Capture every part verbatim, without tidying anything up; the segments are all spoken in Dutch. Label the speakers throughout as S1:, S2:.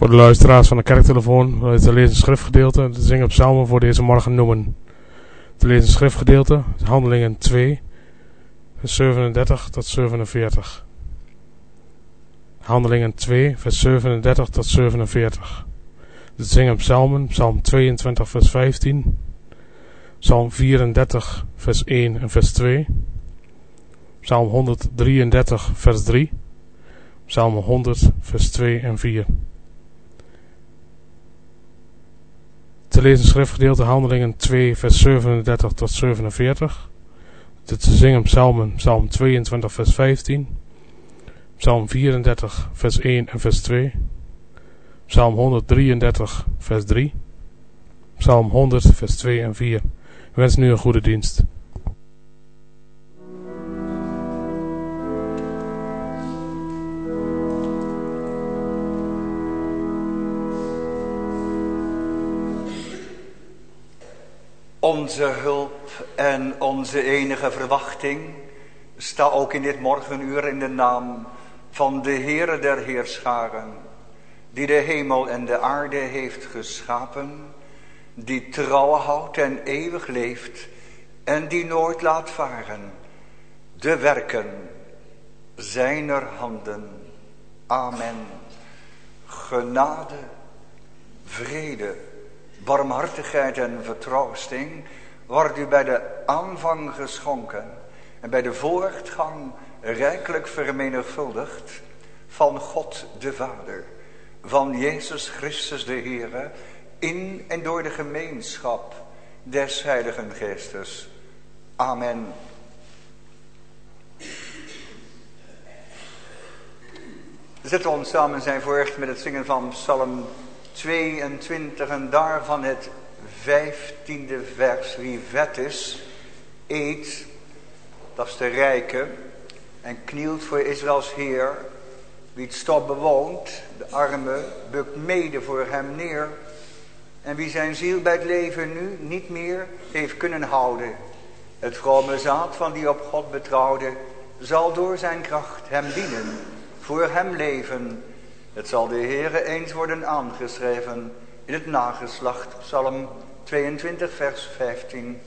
S1: Voor de luisteraars van de kerktelefoon wil ik te lezen schriftgedeelte te zingen psalmen voor deze morgen noemen. Te lezen schriftgedeelte, Handelingen twee, vers zevenendertig tot zevenenveertig. Handelingen twee, vers zevenendertig tot zevenenveertig. Te zingen psalmen, psalm tweeëntwintig, vers vijftien, psalm vierendertig, vers één en vers twee, psalm honderddrieëndertig, vers drie, psalm honderd, vers twee en vier. Te lezen schriftgedeelte Handelingen twee, vers zevenendertig tot zevenenveertig. Te zingen psalmen, psalm tweeëntwintig, vers vijftien, psalm vierendertig, vers één en vers twee, psalm honderddrieëndertig, vers drie, psalm honderd, vers twee en vier. Ik wens nu een goede dienst.
S2: Onze hulp en onze enige verwachting sta ook in dit morgenuur in de naam van de Heere der Heerscharen, die de hemel en de aarde heeft geschapen, die trouw houdt en eeuwig leeft en die nooit laat varen de werken zijner handen. Amen. Genade, vrede, barmhartigheid en vertroosting wordt u bij de aanvang geschonken en bij de voortgang rijkelijk vermenigvuldigd van God de Vader, van Jezus Christus de Heere, in en door de gemeenschap des Heiligen Geestes. Amen. We zetten ons samen zijn voort met het zingen van Psalm tweeëntwintig en daarvan het vijftiende vers. Wie vet is, eet, dat is de rijke, en knielt voor Israëls Heer. Wie het stof bewoont, de arme, bukt mede voor hem neer. En wie zijn ziel bij het leven nu niet meer heeft kunnen houden, het vrome zaad van die op God betrouwde, zal door zijn kracht hem dienen, voor hem leven. Het zal de Heere eens worden aangeschreven in het nageslacht. Psalm tweeëntwintig, vers vijftien.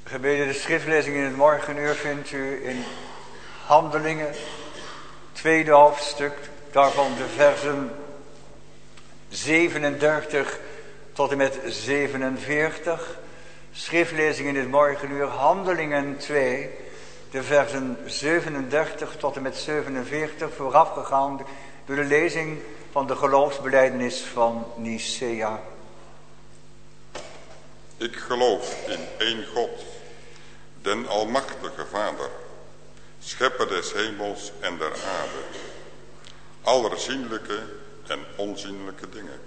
S2: Gebeden de schriftlezing in het morgenuur vindt u in Handelingen, tweede hoofdstuk, daarvan de versen zevenendertig tot en met zevenenveertig. Schriftlezing in het morgenuur, Handelingen twee, de versen zevenendertig tot en met zevenenveertig, voorafgegaan door de lezing van de geloofsbelijdenis van Nicea.
S3: Ik geloof in één God, den almachtige Vader, schepper des hemels en der aarde, aller zienlijke en onzienlijke dingen.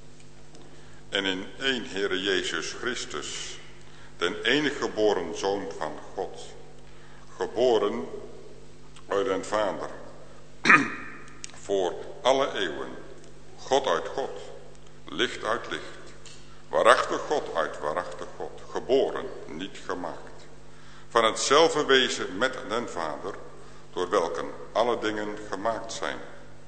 S3: En in één Heere Jezus Christus, den enige geboren Zoon van God, geboren uit den Vader, voor alle eeuwen, God uit God, licht uit licht, waarachtig God uit waarachtig God, geboren, niet gemaakt, van hetzelfde wezen met den Vader, door welken alle dingen gemaakt zijn,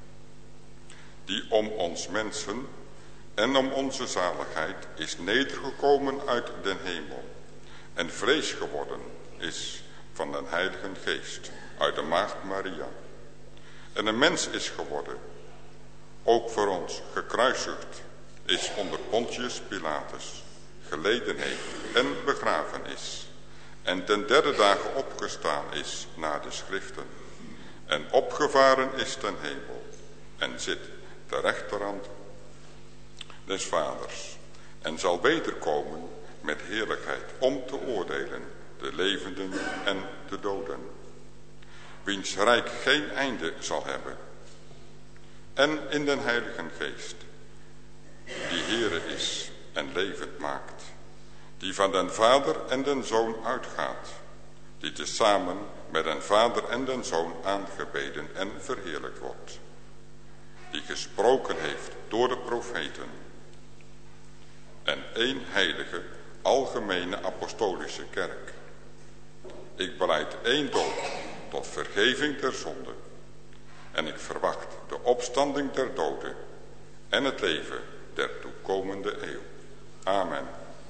S3: die om ons mensen en om onze zaligheid is nedergekomen uit den hemel, en vlees geworden is van den Heiligen Geest, uit de maagd Maria, en een mens is geworden, ook voor ons gekruisigd is onder Pontius Pilatus, geleden heeft en begraven is, en ten derde dagen opgestaan is naar de schriften, en opgevaren is ten hemel, en zit ter rechterhand des Vaders, en zal wederkomen met heerlijkheid om te oordelen de levenden en de doden, wiens rijk geen einde zal hebben, en in den Heiligen Geest, die Heere is en levend maakt, die van den Vader en den Zoon uitgaat, die tezamen met den Vader en den Zoon aangebeden en verheerlijkt wordt, die gesproken heeft door de profeten, en één heilige, algemene apostolische kerk. Ik belijd één doop tot vergeving der zonde, en ik verwacht de opstanding der doden en het leven der toekomende eeuw. Amen.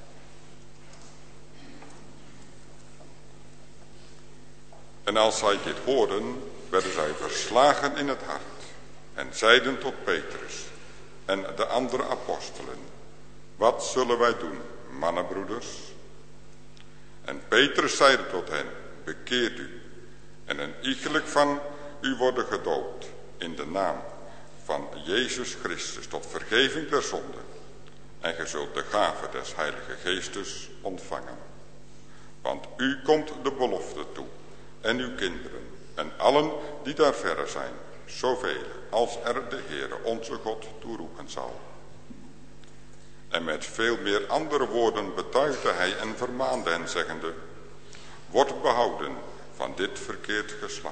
S3: En als zij dit hoorden, werden zij verslagen in het hart en zeiden tot Petrus en de andere apostelen: wat zullen wij doen, mannenbroeders? En Petrus zeide tot hen: bekeert u en een iegelijk van u worden gedoopt in de naam van Jezus Christus tot vergeving der zonde, en ge zult de gave des Heilige Geestes ontvangen. Want u komt de belofte toe, en uw kinderen, en allen die daar verre zijn, zoveel als er de Heere onze God toeroepen zal. En met veel meer andere woorden betuigde hij en vermaande hen, zeggende: word behouden van dit verkeerd geslacht.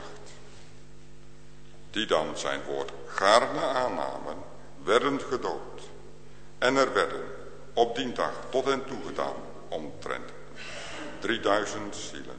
S3: Die dan zijn woord gaarne aannamen, werden gedoopt. En er werden op die dag tot hen toegedaan omtrent drieduizend zielen.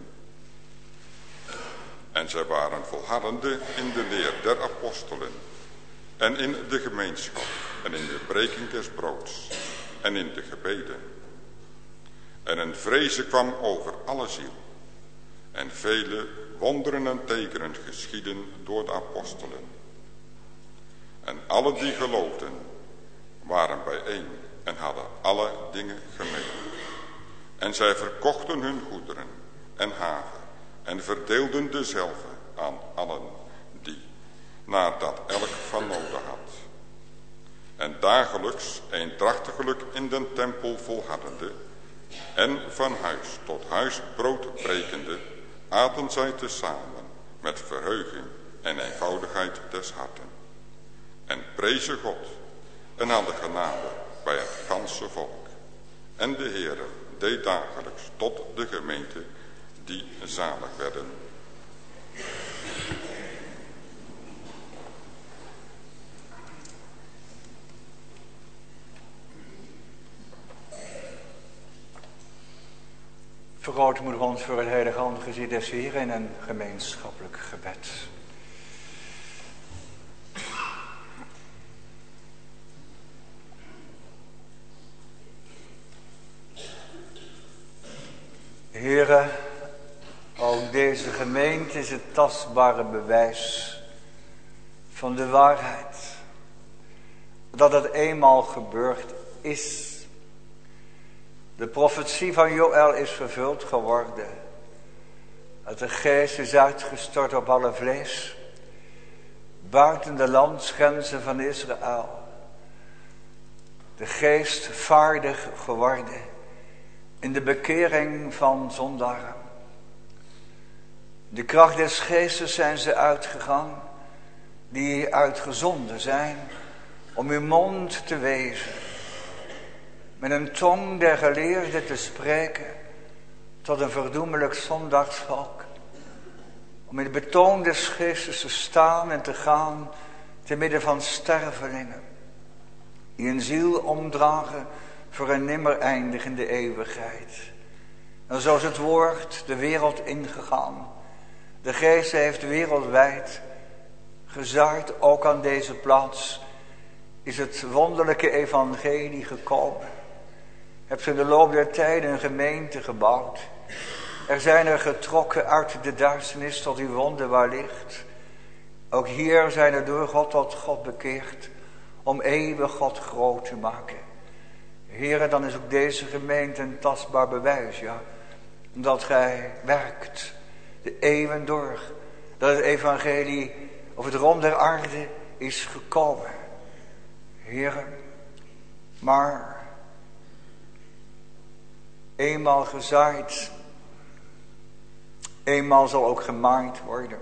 S3: En zij waren volhardende in de leer der apostelen, en in de gemeenschap, en in de breking des broods, en in de gebeden. En een vrezen kwam over alle ziel, en vele wonderen en tekenen geschieden door de apostelen. En alle die geloofden waren bijeen en hadden alle dingen gemeen. En zij verkochten hun goederen en haven en verdeelden dezelve aan allen die, naardat elk van nodig had. En dagelijks eendrachtiglijk in den tempel volhardende en van huis tot huis brood brekende, aten zij tezamen met verheuging en eenvoudigheid des harten. En prezen God en hadden genade bij het ganse volk. En de Heere deed dagelijks tot de gemeente die zalig werden.
S2: Vergrootmoedig ons voor het heilige aangezicht des Heeren in een gemeenschappelijk gebed. Heren, ook deze gemeente is het tastbare bewijs van de waarheid. Dat het eenmaal gebeurd is. De profetie van Joël is vervuld geworden. Dat de geest is uitgestort op alle vlees. Buiten de landsgrenzen van Israël. De geest vaardig geworden. In de bekering van zondaren. De kracht des geestes zijn ze uitgegaan. Die uitgezonden zijn. Om uw mond te wezen. Met een tong der geleerden te spreken. Tot een verdoemelijk zondagsvolk. Om in het betoon des geestes te staan en te gaan. Te midden van stervelingen. Die een ziel omdragen voor een nimmer eindigende eeuwigheid. En zo is het woord de wereld ingegaan. De geest heeft wereldwijd gezaaid, ook aan deze plaats is het wonderlijke evangelie gekomen. Hebt in de loop der tijden een gemeente gebouwd. Er zijn er getrokken uit de duisternis tot uw wonderbaar licht. Ook hier zijn er door God tot God bekeerd. Om eeuwig God groot te maken. Heren, dan is ook deze gemeente een tastbaar bewijs, ja. Omdat gij werkt. De eeuwen door. Dat het evangelie over het rond der aarde is gekomen. Heren, maar eenmaal gezaaid, eenmaal zal ook gemaaid worden.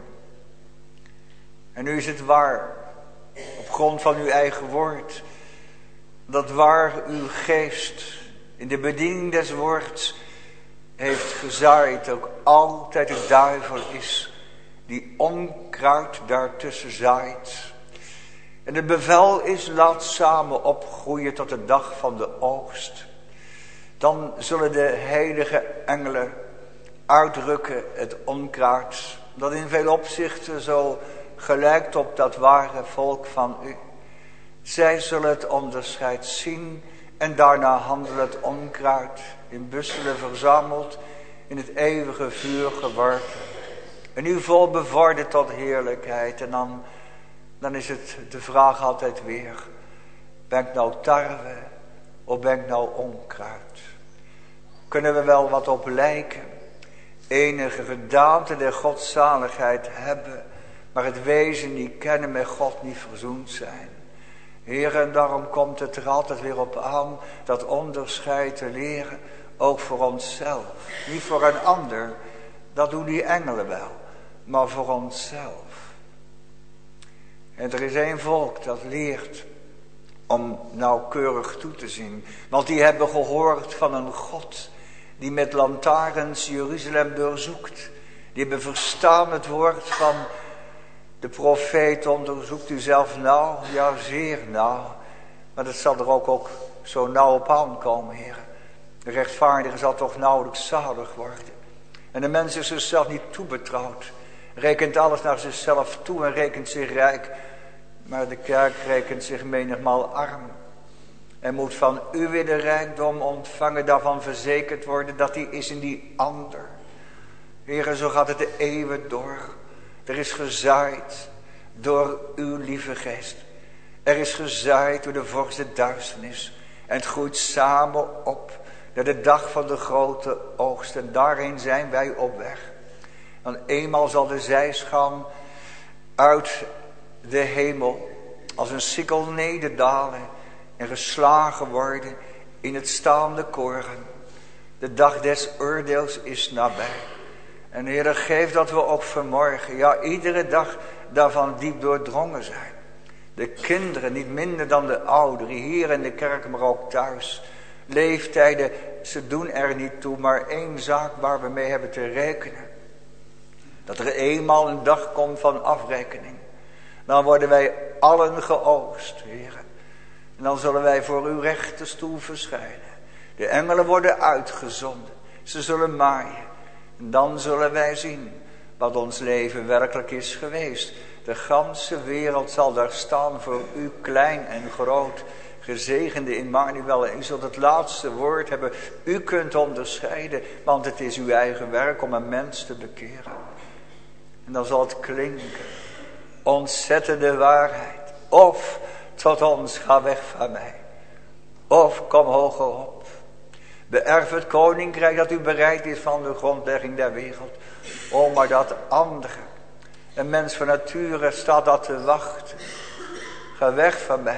S2: En nu is het waar, op grond van uw eigen woord, dat waar uw geest in de bediening des woords heeft gezaaid, ook altijd de duivel is die onkruid daartussen zaait. En het bevel is, laat samen opgroeien tot de dag van de oogst. Dan zullen de heilige engelen uitdrukken het onkruid, dat in veel opzichten zo gelijkt op dat ware volk van u. Zij zullen het onderscheid zien en daarna handelen het onkruid in busselen verzameld, in het eeuwige vuur geworpen. En u vol bevorderd tot heerlijkheid. En dan, dan is het de vraag altijd weer, ben ik nou tarwe of ben ik nou onkruid? Kunnen we wel wat op lijken, enige gedaante der godzaligheid hebben, maar het wezen niet kennen, met God niet verzoend zijn. Heer, en daarom komt het er altijd weer op aan dat onderscheid te leren, ook voor onszelf. Niet voor een ander, dat doen die engelen wel, maar voor onszelf. En er is één volk dat leert om nauwkeurig toe te zien. Want die hebben gehoord van een God die met lantaarns Jeruzalem doorzoekt. Die hebben verstaan het woord van de profeet, onderzoekt u zelf nauw, ja zeer nauw. Maar dat zal er ook, ook zo nauw op aankomen, Heer. De rechtvaardige zal toch nauwelijks zalig worden. En de mens is zichzelf niet toebetrouwd. Rekent alles naar zichzelf toe en rekent zich rijk. Maar de kerk rekent zich menigmaal arm. En moet van u weer de rijkdom ontvangen, daarvan verzekerd worden dat die is in die ander. Heer, zo gaat het de eeuwen door. Er is gezaaid door uw lieve geest. Er is gezaaid door de vorst der duisternis. En het groeit samen op naar de dag van de grote oogst. En daarin zijn wij op weg. Dan eenmaal zal de zijschaal uit de hemel als een sikkel nederdalen en geslagen worden in het staande koren. De dag des oordeels is nabij. En Heere, geef dat we ook vanmorgen, ja iedere dag daarvan diep doordrongen zijn. De kinderen, niet minder dan de ouderen, hier in de kerk, maar ook thuis. Leeftijden, ze doen er niet toe, maar één zaak waar we mee hebben te rekenen. Dat er eenmaal een dag komt van afrekening. Dan worden wij allen geoogst, Heere. En dan zullen wij voor uw rechterstoel verschijnen. De engelen worden uitgezonden. Ze zullen maaien. En dan zullen wij zien wat ons leven werkelijk is geweest. De ganse wereld zal daar staan voor u, klein en groot. Gezegende Immanuel, en u zult het laatste woord hebben. U kunt onderscheiden, want het is uw eigen werk om een mens te bekeren. En dan zal het klinken, ontzettende waarheid. Of tot ons, ga weg van mij. Of kom hoger op. Beërf het koninkrijk dat u bereid is van de grondlegging der wereld. O, maar dat andere. Een mens van nature staat dat te wachten. Ga weg van mij.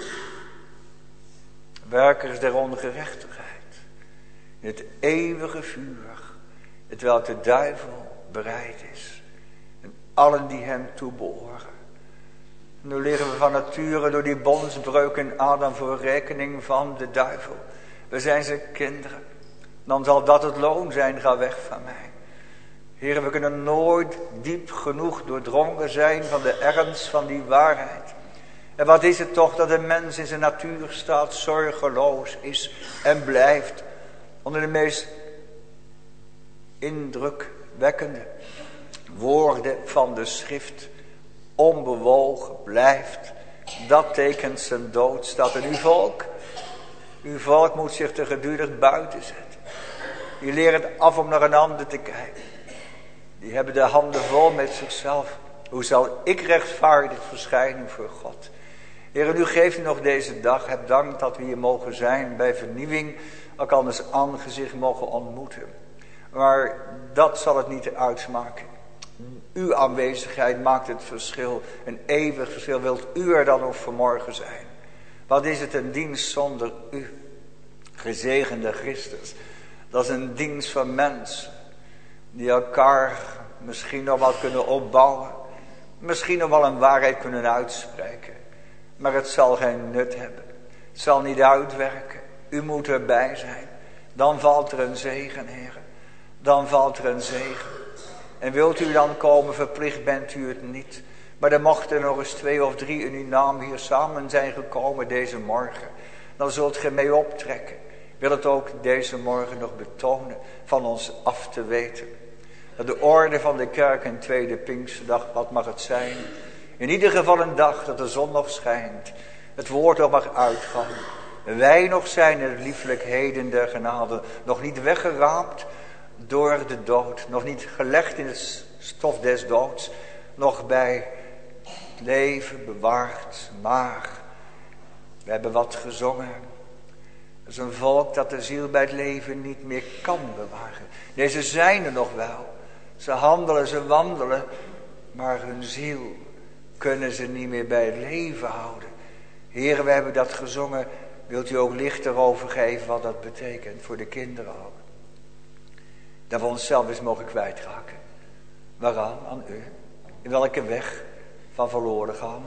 S2: Werkers der ongerechtigheid. In het eeuwige vuur. Het welk de duivel bereid is. En allen die hem toebehoren. Nu liggen we van nature door die bondsbreuk in Adam voor rekening van de duivel. We zijn zijn kinderen. Dan zal dat het loon zijn, ga weg van mij. Heren, we kunnen nooit diep genoeg doordrongen zijn van de ernst van die waarheid. En wat is het toch dat een mens in zijn natuurstaat zorgeloos is en blijft onder de meest indrukwekkende woorden van de schrift. Onbewogen blijft. Dat tekent zijn doodstad. En uw volk, uw volk moet zich te gedurig buiten zetten. Die leren het af om naar een ander te kijken. Die hebben de handen vol met zichzelf. Hoe zal ik rechtvaardig verschijnen voor God? Heer, u geeft u nog deze dag. Heb dank dat we hier mogen zijn bij vernieuwing. Elkanders aangezicht mogen ontmoeten. Maar dat zal het niet uitmaken. Uw aanwezigheid maakt het verschil. Een eeuwig verschil. Wilt u er dan ook vanmorgen zijn? Wat is het een dienst zonder u? Gezegende Christus. Dat is een dienst van mensen. Die elkaar misschien nog wat kunnen opbouwen. Misschien nog wel een waarheid kunnen uitspreken. Maar het zal geen nut hebben. Het zal niet uitwerken. U moet erbij zijn. Dan valt er een zegen, heren. Dan valt er een zegen. En wilt u dan komen, verplicht bent u het niet. Maar er mochten nog eens twee of drie in uw naam hier samen zijn gekomen deze morgen. Dan zult ge mee optrekken. Ik wil het ook deze morgen nog betonen van ons af te weten. Dat de orde van de kerk een tweede Pinksterdag, wat mag het zijn? In ieder geval een dag dat de zon nog schijnt. Het woord nog mag uitgaan. Wij nog zijn de lieflijkheden der genade. Nog niet weggeraapt door de dood. Nog niet gelegd in het stof des doods. Nog bij het leven bewaard. Maar we hebben wat gezongen. Dat is een volk dat de ziel bij het leven niet meer kan bewaren. Nee, ze zijn er nog wel. Ze handelen, ze wandelen. Maar hun ziel kunnen ze niet meer bij het leven houden. Heren, we hebben dat gezongen. Wilt u ook licht erover geven wat dat betekent voor de kinderen ook. Dat we onszelf eens mogen kwijtraken. Waaraan? Aan u. In welke weg van verloren gaan.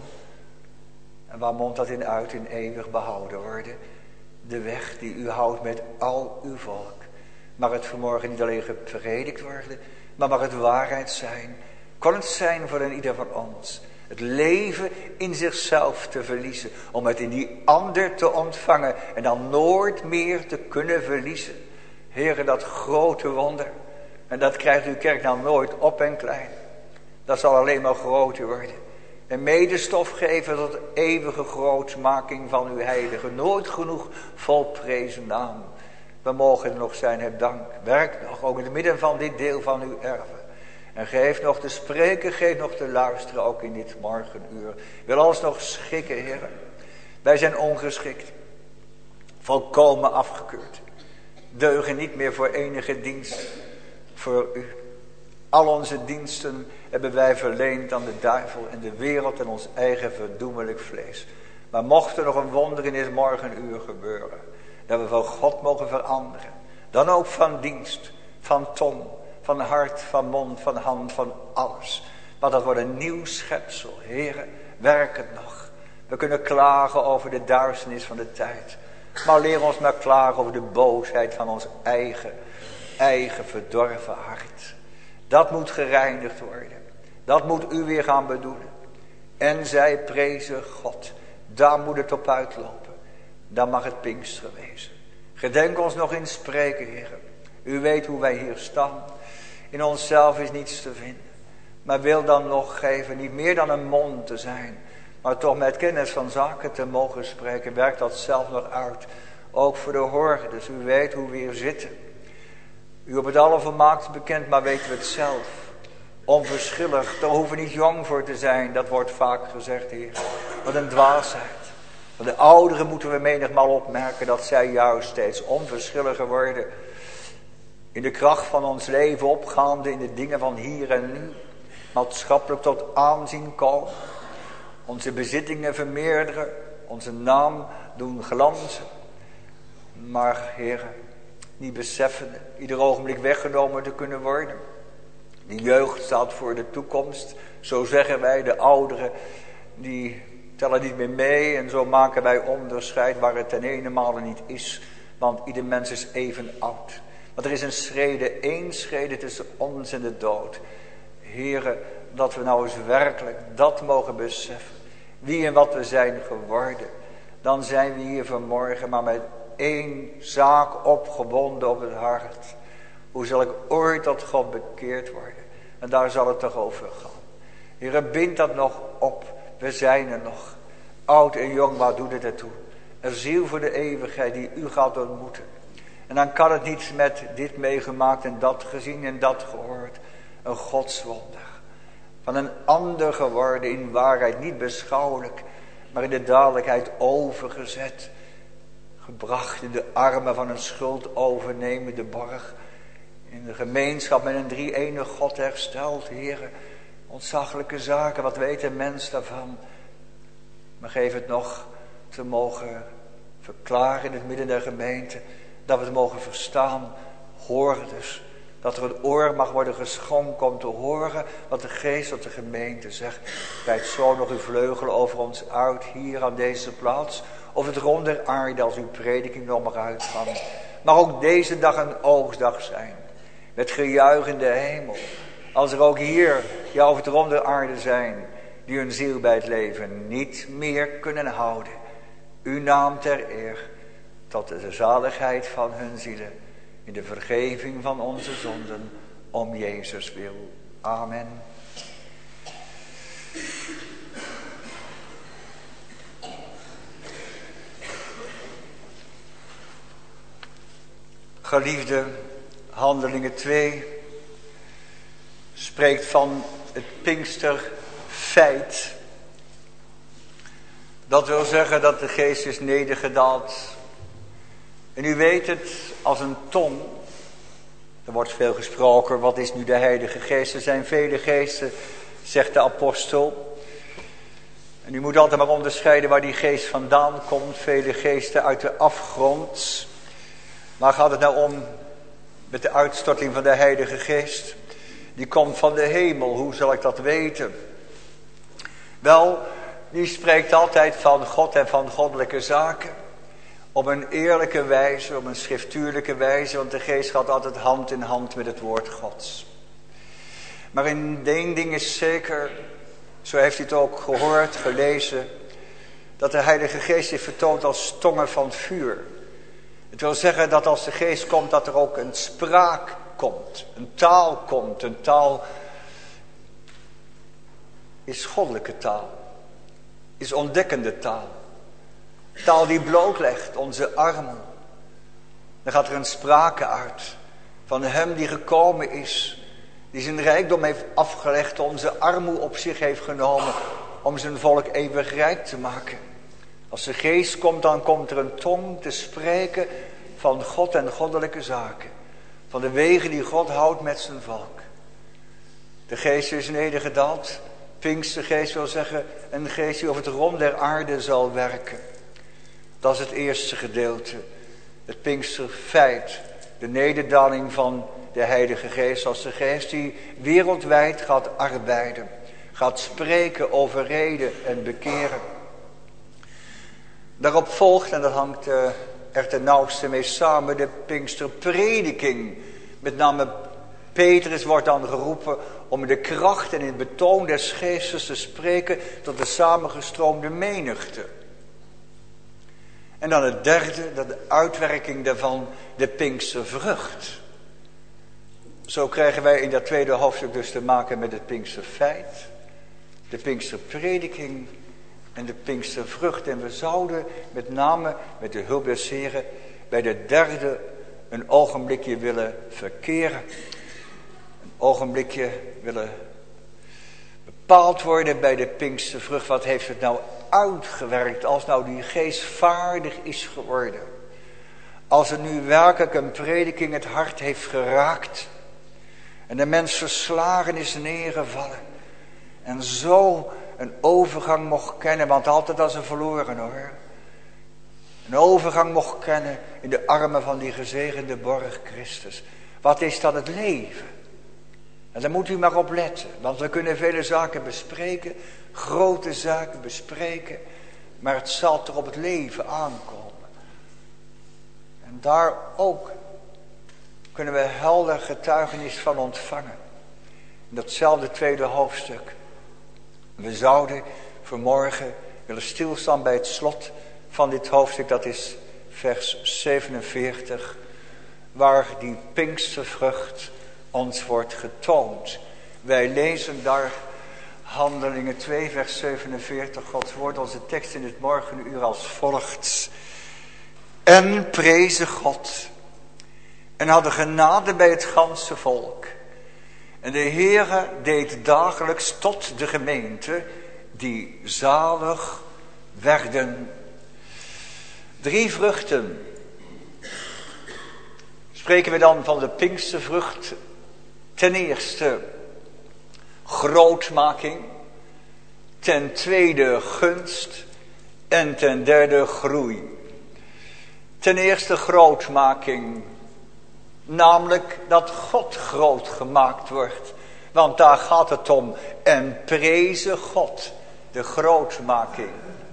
S2: En waar mondt dat in uit? In eeuwig behouden worden. De weg die u houdt met al uw volk. Mag het vanmorgen niet alleen gepredikt worden. Maar mag het waarheid zijn. Kan het zijn voor een ieder van ons. Het leven in zichzelf te verliezen. Om het in die ander te ontvangen. En dan nooit meer te kunnen verliezen. Heren, dat grote wonder. En dat krijgt uw kerk nou nooit op en klein. Dat zal alleen maar groter worden. En medestof geven tot eeuwige grootsmaking van uw heilige. Nooit genoeg volprezen naam. We mogen er nog zijn, heb dank. Werk nog, ook in het midden van dit deel van uw erven. En geef nog te spreken, geef nog te luisteren, ook in dit morgenuur. Wil alles nog schikken, heren. Wij zijn ongeschikt. Volkomen afgekeurd. Deugen niet meer voor enige dienst voor u. Al onze diensten hebben wij verleend aan de duivel en de wereld en ons eigen verdoemelijk vlees. Maar mocht er nog een wonder in dit morgenuur gebeuren. Dat we van God mogen veranderen. Dan ook van dienst, van tong, van hart, van mond, van hand, van alles. Maar dat wordt een nieuw schepsel. Heren, werk het nog. We kunnen klagen over de duisternis van de tijd. Maar leer ons maar klagen over de boosheid van ons eigen, eigen verdorven hart. Dat moet gereinigd worden. Dat moet u weer gaan bedoelen. En zij prezen God. Daar moet het op uitlopen. Dan mag het Pinksteren wezen. Gedenk ons nog in spreken, heren. U weet hoe wij hier staan. In onszelf is niets te vinden. Maar wil dan nog geven niet meer dan een mond te zijn. Maar toch met kennis van zaken te mogen spreken, werkt dat zelf nog uit. Ook voor de hoorder, dus u weet hoe we hier zitten. U op het allervolmaakst bekend, maar weten we het zelf. Onverschillig, daar hoeven we niet jong voor te zijn, dat wordt vaak gezegd, Heer. Wat een dwaasheid. Van de ouderen moeten we menigmaal opmerken dat zij juist steeds onverschilliger worden. In de kracht van ons leven opgaande in de dingen van hier en nu. Maatschappelijk tot aanzien komen. Onze bezittingen vermeerderen. Onze naam doen glanzen. Maar Heer, niet beseffen, ieder ogenblik weggenomen te kunnen worden. De jeugd staat voor de toekomst. Zo zeggen wij, de ouderen, die tellen niet meer mee. En zo maken wij onderscheid waar het ten ene male niet is. Want ieder mens is even oud. Want er is een schrede, één schrede tussen ons en de dood. Heere, dat we nou eens werkelijk dat mogen beseffen. Wie en wat we zijn geworden. Dan zijn we hier vanmorgen maar met één zaak opgewonden op het hart. Hoe zal ik ooit tot God bekeerd worden? En daar zal het toch over gaan. Heere, bind dat nog op. We zijn er nog. Oud en jong, waar doet het ertoe? Een ziel voor de eeuwigheid die u gaat ontmoeten. En dan kan het niet met dit meegemaakt en dat gezien en dat gehoord. Een godswonder. Van een ander geworden, in waarheid niet beschouwelijk, maar in de dadelijkheid overgezet. Gebracht in de armen van een schuld overnemende borg. In de gemeenschap met een drie-enig God hersteld, Heere. Ontzaglijke zaken, wat weet een mens daarvan? Maar geef het nog te mogen verklaren in het midden der gemeente. Dat we het mogen verstaan, hoorders. Dat er een oor mag worden geschonken om te horen wat de geest tot de gemeente zegt. Wijd zo nog uw vleugelen over ons uit hier aan deze plaats. Of het rond der aarde als uw prediking nog mag uitgaan. Maar ook deze dag een oogstdag zijn. Met gejuich in de hemel. Als er ook hier, ja over het rond der aarde zijn. Die hun ziel bij het leven niet meer kunnen houden. Uw naam ter eer. Tot de zaligheid van hun zielen. In de vergeving van onze zonden. Om Jezus wil. Amen. Geliefde, Handelingen twee spreekt van het Pinksterfeit. Dat wil zeggen dat de geest is nedergedaald. En u weet het, als een tong. Er wordt veel gesproken, wat is nu de Heilige Geest? Er zijn vele geesten, zegt de apostel. En u moet altijd maar onderscheiden waar die geest vandaan komt. Vele geesten uit de afgrond. Waar gaat het nou om met de uitstorting van de Heilige Geest? Die komt van de hemel, hoe zal ik dat weten? Wel, die spreekt altijd van God en van goddelijke zaken. Op een eerlijke wijze, op een schriftuurlijke wijze, want de geest gaat altijd hand in hand met het woord Gods. Maar in één ding is zeker, zo heeft u het ook gehoord, gelezen, dat de Heilige Geest zich vertoont als tongen van vuur. Het wil zeggen dat als de geest komt, dat er ook een spraak komt, een taal komt. Een taal is goddelijke taal, is ontdekkende taal. Taal die blootlegt onze armen. Dan gaat er een sprake uit van hem die gekomen is. Die zijn rijkdom heeft afgelegd, onze armoede op zich heeft genomen. Om zijn volk eeuwig rijk te maken. Als de geest komt, dan komt er een tong te spreken van God en goddelijke zaken. Van de wegen die God houdt met zijn volk. De geest is nedergedaald. Pinkstergeest wil zeggen een geest die over het rond der aarde zal werken. Dat is het eerste gedeelte. Het Pinksterfeit. De nederdaling van de Heilige Geest als de geest die wereldwijd gaat arbeiden. Gaat spreken, overreden en bekeren. Daarop volgt, en dat hangt uh, er ten nauwste mee samen, de Pinksterprediking. Met name Petrus wordt dan geroepen om de kracht en in het betoon des geestes te spreken tot de samengestroomde menigte. En dan het derde, dat de uitwerking daarvan, de Pinkstervrucht. Zo krijgen wij in dat tweede hoofdstuk dus te maken met het Pinksterfeit, de Pinksterprediking en de Pinkstervrucht. En we zouden met name met de hulp des Heren bij de derde een ogenblikje willen verkeren. Een ogenblikje willen bepaald worden bij de Pinkstervrucht. Wat heeft het nou uitgewerkt als nou die geest vaardig is geworden? Als er nu werkelijk een prediking het hart heeft geraakt. En de mens verslagen is neergevallen. En zo een overgang mocht kennen. Want altijd als een verloren hoor. Een overgang mocht kennen in de armen van die gezegende borg Christus. Wat is dan het leven? En daar moet u maar op letten. Want we kunnen vele zaken bespreken. Grote zaken bespreken. Maar het zal toch op het leven aankomen. En daar ook kunnen we helder getuigenis van ontvangen. In datzelfde tweede hoofdstuk. We zouden vanmorgen willen stilstaan bij het slot van dit hoofdstuk. Dat is vers zevenenveertig. Waar die Pinkstervrucht ons wordt getoond. Wij lezen daar Handelingen twee vers zevenenveertig. Gods woord, onze tekst in het morgenuur als volgt. En prezen God. En hadden genade bij het ganse volk. En de Heere deed dagelijks tot de gemeente die zalig werden. Drie vruchten. Spreken we dan van de Pinkstervrucht. Ten eerste grootmaking. Ten tweede gunst. En ten derde groei. Ten eerste grootmaking. Namelijk dat God groot gemaakt wordt. Want daar gaat het om. En prezen God. De grootmaking.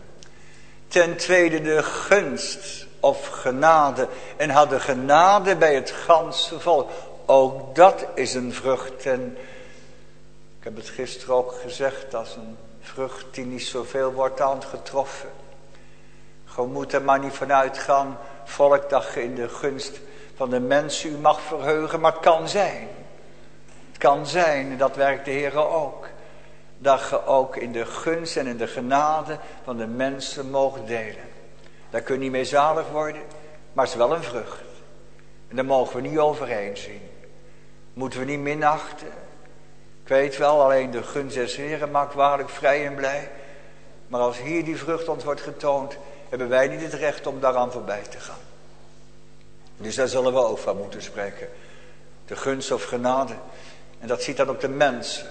S2: Ten tweede de gunst of genade. En hadden genade bij het ganse volk. Ook dat is een vrucht. En ik heb het gisteren ook gezegd. Dat is een vrucht die niet zoveel wordt aangetroffen. Je moet er maar niet vanuit gaan. Volk dat je in de gunst van de mensen u mag verheugen. Maar het kan zijn. Het kan zijn. En dat werkt de Heer ook. Dat je ook in de gunst en in de genade van de mensen mogen delen. Daar kun je niet mee zalig worden. Maar het is wel een vrucht. En daar mogen we niet overheen zien. Moeten we niet minachten. Ik weet wel, alleen de gunst des Heren maakt waarlijk vrij en blij. Maar als hier die vrucht ons wordt getoond, hebben wij niet het recht om daaraan voorbij te gaan. Dus daar zullen we ook van moeten spreken. De gunst of genade. En dat ziet dan ook de mensen.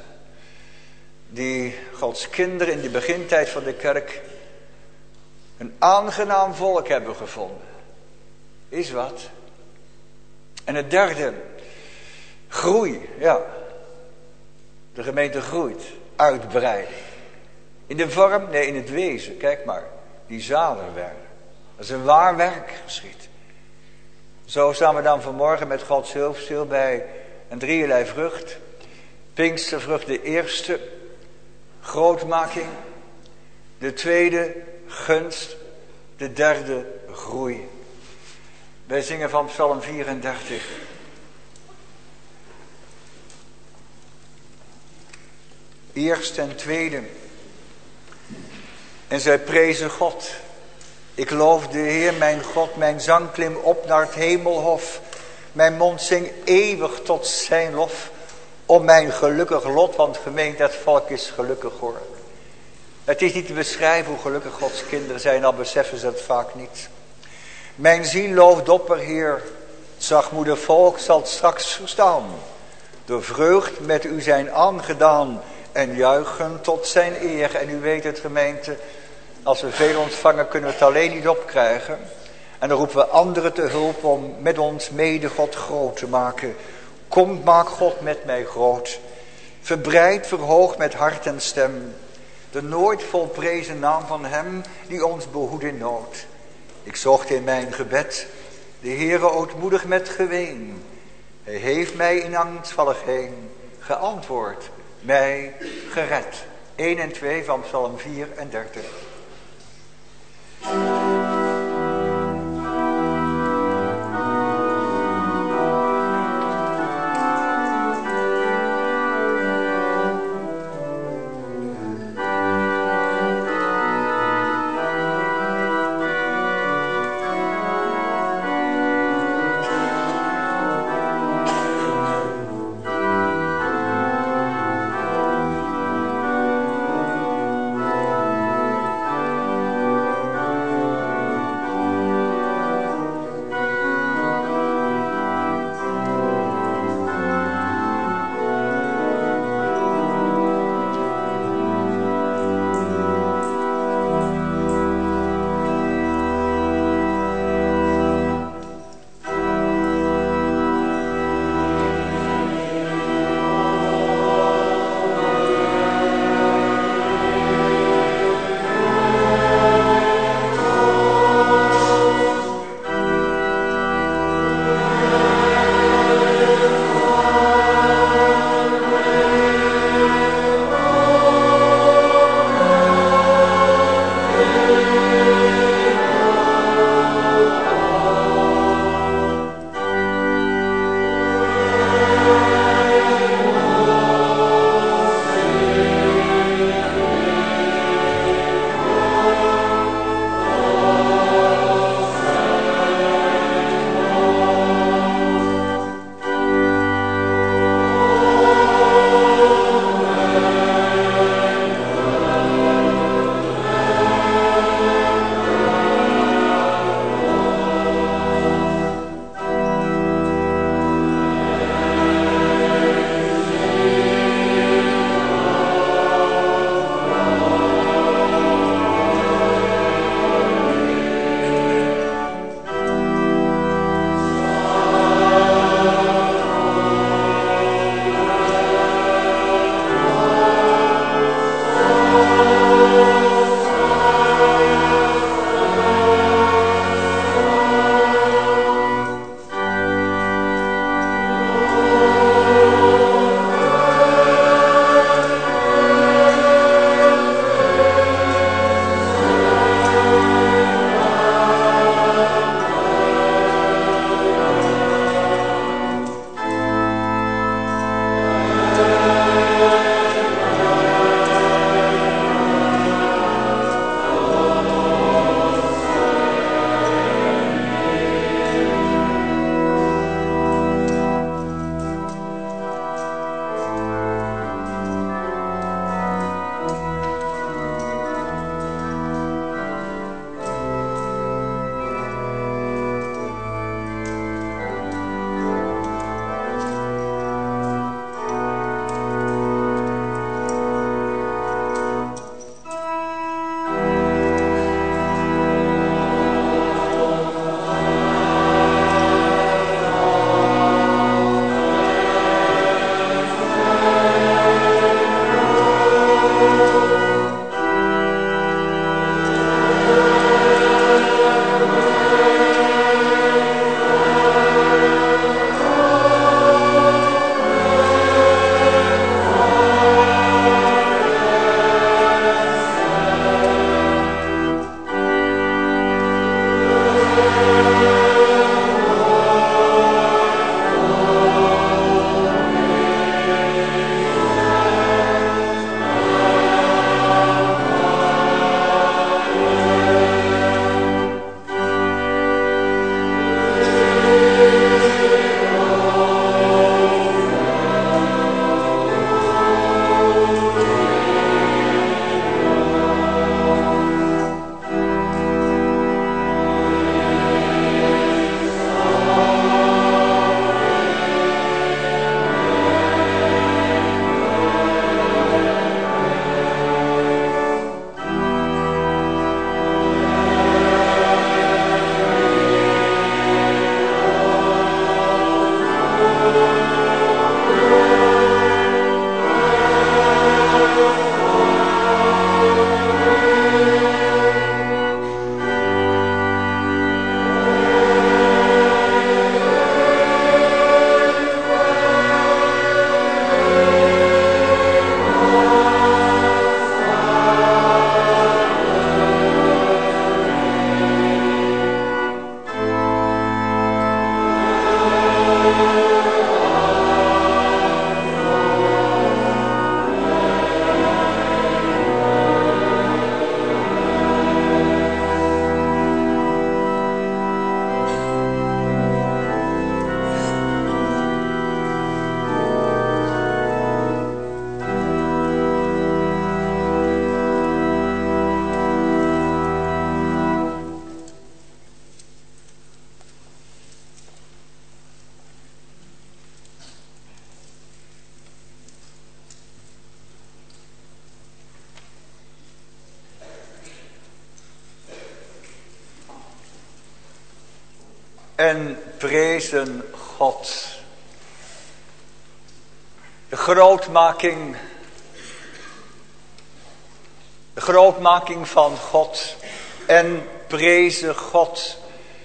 S2: Die Gods kinderen in de begintijd van de kerk een aangenaam volk hebben gevonden. Is wat. En het derde. Groei. Ja. De gemeente groeit. Uitbreiding. In de vorm, nee in het wezen. Kijk maar. Die zalig werden. Dat is een waar werk geschied. Zo staan we dan vanmorgen met Gods hulp stil bij een drieërlei vrucht. Pinkstervrucht de eerste. Grootmaking. De tweede gunst. De derde groei. Wij zingen van Psalm vierendertig. Eerst en tweede. En zij prezen God. Ik loof de Heer mijn God. Mijn zang klim op naar het hemelhof. Mijn mond zingt eeuwig tot zijn lof. Om mijn gelukkig lot. Want gemeente, het volk is gelukkig hoor. Het is niet te beschrijven hoe gelukkig Gods kinderen zijn. Al beseffen ze het vaak niet. Mijn ziel looft op, Heer. Het zachtmoede volk zal straks verstaan. De vreugd met u zijn aangedaan. En juichen tot zijn eer. En u weet het gemeente. Als we veel ontvangen kunnen we het alleen niet opkrijgen. En dan roepen we anderen te hulp om met ons mede God groot te maken. Komt, maak God met mij groot. Verbreid, verhoog met hart en stem. De nooit volprezen naam van hem die ons behoedt in nood. Ik zocht in mijn gebed de Heere ootmoedig met geween. Hij heeft mij in angstvallig heen geantwoord, mij gered. één en twee van Psalm vierendertig. en prezen God. De grootmaking, de grootmaking van God en prezen God.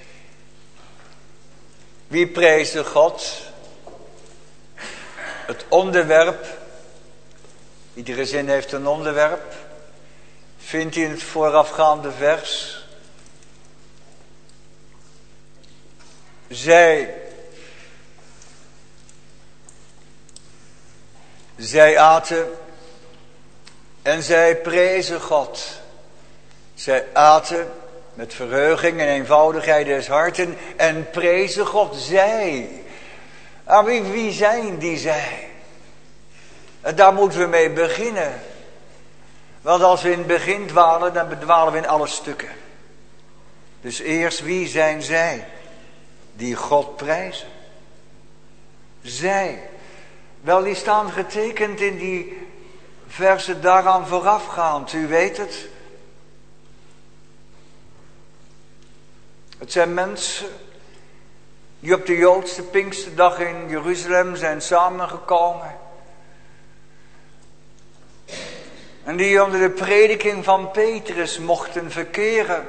S2: Wie prezen God? Het onderwerp, iedere zin heeft een onderwerp, vindt u in het voorafgaande vers. Zij, zij aten en zij prezen God. Zij aten met verheuging en eenvoudigheid des harten en prezen God. Zij. Maar wie, wie zijn die zij? En daar moeten we mee beginnen. Want als we in het begin dwalen, dan bedwalen we in alle stukken. Dus eerst, wie zijn zij die God prijzen? Zij. Wel, die staan getekend in die versen daaraan voorafgaand. U weet het. Het zijn mensen die op de Joodse Pinksterdag in Jeruzalem zijn samengekomen. En die onder de prediking van Petrus mochten verkeren.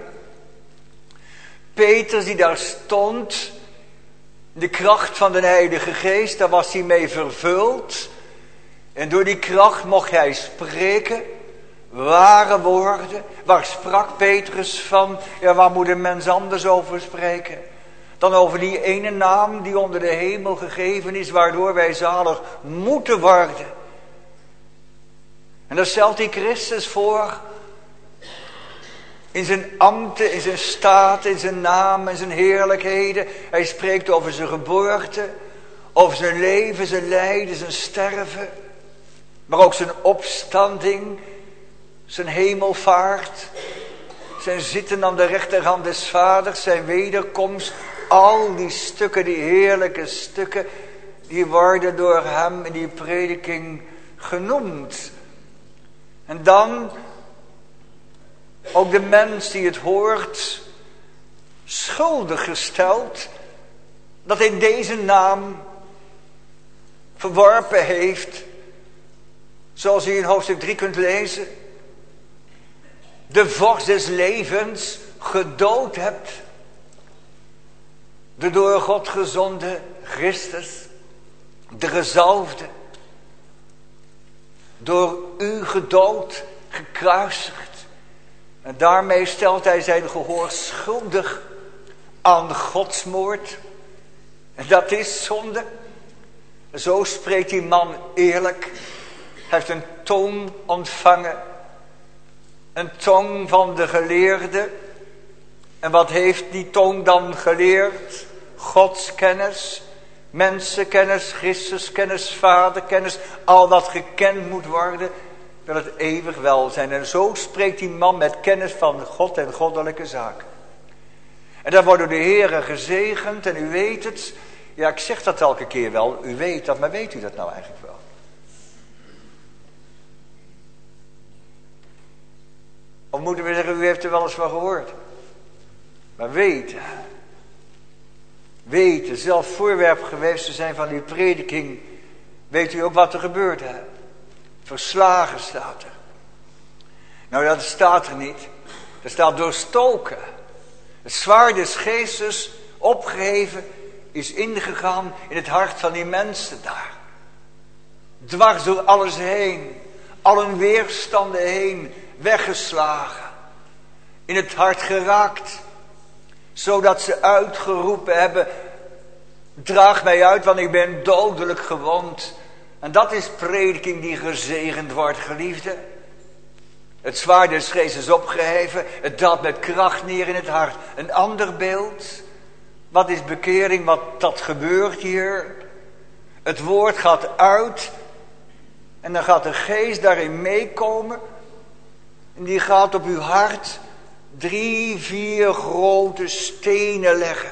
S2: Petrus die daar stond, de kracht van de Heilige Geest, daar was hij mee vervuld. En door die kracht mocht hij spreken, ware woorden. Waar sprak Petrus van? Ja, waar moet een mens anders over spreken? Dan over die ene naam die onder de hemel gegeven is, waardoor wij zalig moeten worden. En daar stelt hij Christus voor. In zijn ambten, in zijn staat, in zijn naam, in zijn heerlijkheden. Hij spreekt over zijn geboorte, over zijn leven, zijn lijden, zijn sterven. Maar ook zijn opstanding, zijn hemelvaart, zijn zitten aan de rechterhand des Vaders, zijn wederkomst. Al die stukken, die heerlijke stukken, die worden door hem in die prediking genoemd. En dan ook de mens die het hoort, schuldig gesteld, dat hij deze naam verworpen heeft, zoals u in hoofdstuk drie kunt lezen. De vorst des levens gedood hebt. De door God gezonde Christus, de gezalfde, door u gedood, gekruisigd. En daarmee stelt hij zijn gehoor schuldig aan godsmoord. En dat is zonde. Zo spreekt die man eerlijk. Hij heeft een tong ontvangen. Een tong van de geleerde. En wat heeft die tong dan geleerd? Godskennis, mensenkennis, Christuskennis, vaderkennis. Al wat gekend moet worden, wil het eeuwig welzijn. En zo spreekt die man met kennis van God en goddelijke zaken. En dan wordt door de Heere gezegend. En u weet het. Ja, ik zeg dat elke keer wel. U weet dat, maar weet u dat nou eigenlijk wel? Of moeten we zeggen, u heeft er wel eens van gehoord? Maar weten, weten, zelf voorwerp geweest te zijn van die prediking. Weet u ook wat er gebeurt, hè? Verslagen staat er. Nou, dat staat er niet. Er staat doorstoken. Het zwaard des geestes, opgeheven, is ingegaan in het hart van die mensen daar. Dwars door alles heen, al hun weerstanden heen, weggeslagen. In het hart geraakt, zodat ze uitgeroepen hebben, draag mij uit, want ik ben dodelijk gewond. En dat is prediking die gezegend wordt, geliefde. Het zwaard des geestes opgeheven, het daalt met kracht neer in het hart. Een ander beeld, wat is bekering, wat dat gebeurt hier? Het woord gaat uit en dan gaat de geest daarin meekomen. En die gaat op uw hart drie, vier grote stenen leggen.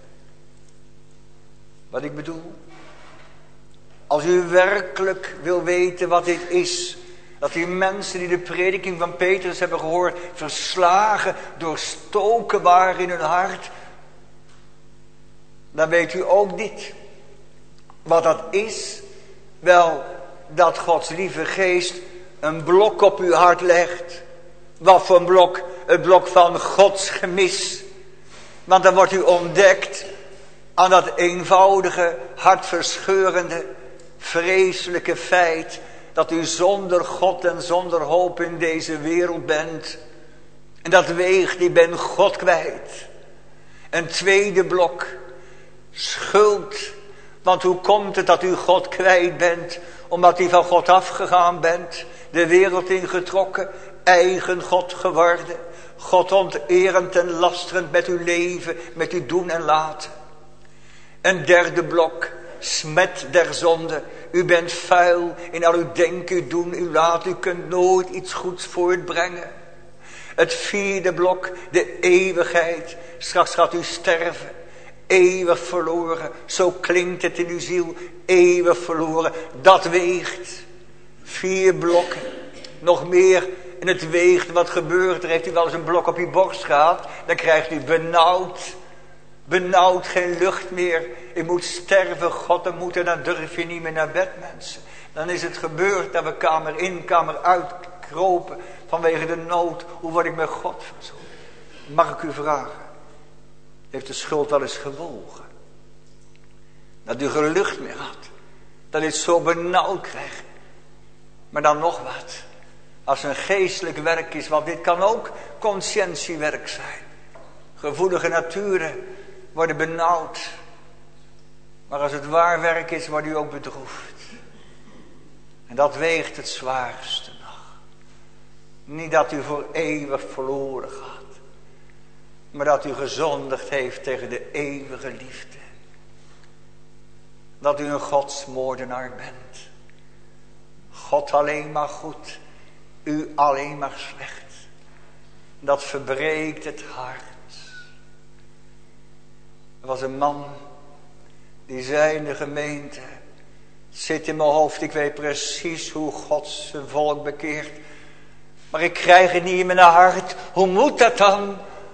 S2: Wat ik bedoel? Als u werkelijk wil weten wat dit is, dat die mensen die de prediking van Petrus hebben gehoord, verslagen, doorstoken waren in hun hart. dan weet u ook niet wat dat is. Wel, dat Gods lieve geest een blok op uw hart legt. Wat voor een blok? Het blok van Gods gemis. Want dan wordt u ontdekt aan dat eenvoudige, hartverscheurende, vreselijke feit dat u zonder God en zonder hoop in deze wereld bent. En dat weegt, u bent God kwijt. Een tweede blok, schuld. Want hoe komt het dat u God kwijt bent? Omdat u van God afgegaan bent, de wereld ingetrokken, eigen God geworden. God onterend en lasterend met uw leven, met uw doen en laten. Een derde blok, smet der zonde. U bent vuil in al uw denken, uw doen, uw laten. U kunt nooit iets goeds voortbrengen. Het vierde blok, de eeuwigheid. Straks gaat u sterven. Eeuwig verloren. Zo klinkt het in uw ziel. Eeuwig verloren. Dat weegt. Vier blokken. Nog meer. En het weegt. Wat gebeurt er? Heeft u wel eens een blok op uw borst gehad? Dan krijgt u benauwd. Benauwd, geen lucht meer. U moet sterven, God en moeten. Dan durf je niet meer naar bed, mensen. Dan is het gebeurd dat we kamer in, kamer uit kropen. Vanwege de nood. Hoe word ik met God verzoend? Mag ik u vragen? Heeft de schuld wel eens gewogen? Dat u geen lucht meer had. Dat u het zo benauwd krijgt. Maar dan nog wat. Als een geestelijk werk is. Want dit kan ook conscientiewerk zijn. Gevoelige naturen worden benauwd. Maar als het waar werk is, wordt u ook bedroefd. En dat weegt het zwaarste nog. Niet dat u voor eeuwig verloren gaat. Maar dat u gezondigd heeft tegen de eeuwige liefde. Dat u een godsmoordenaar bent. God alleen maar goed. U alleen maar slecht. Dat verbreekt het hart. Er was een man die zei in de gemeente. Het zit in mijn hoofd, ik weet precies hoe God zijn volk bekeert. Maar ik krijg het niet in mijn hart. Hoe moet dat dan?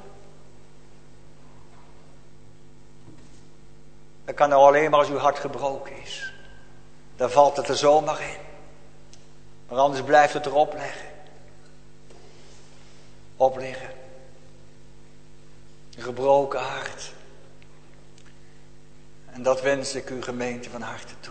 S2: Dat kan nou alleen maar als uw hart gebroken is. Dan valt het er zomaar in. Maar anders blijft het erop leggen. Opliggen. Een gebroken hart. En dat wens ik uw gemeente van harte toe.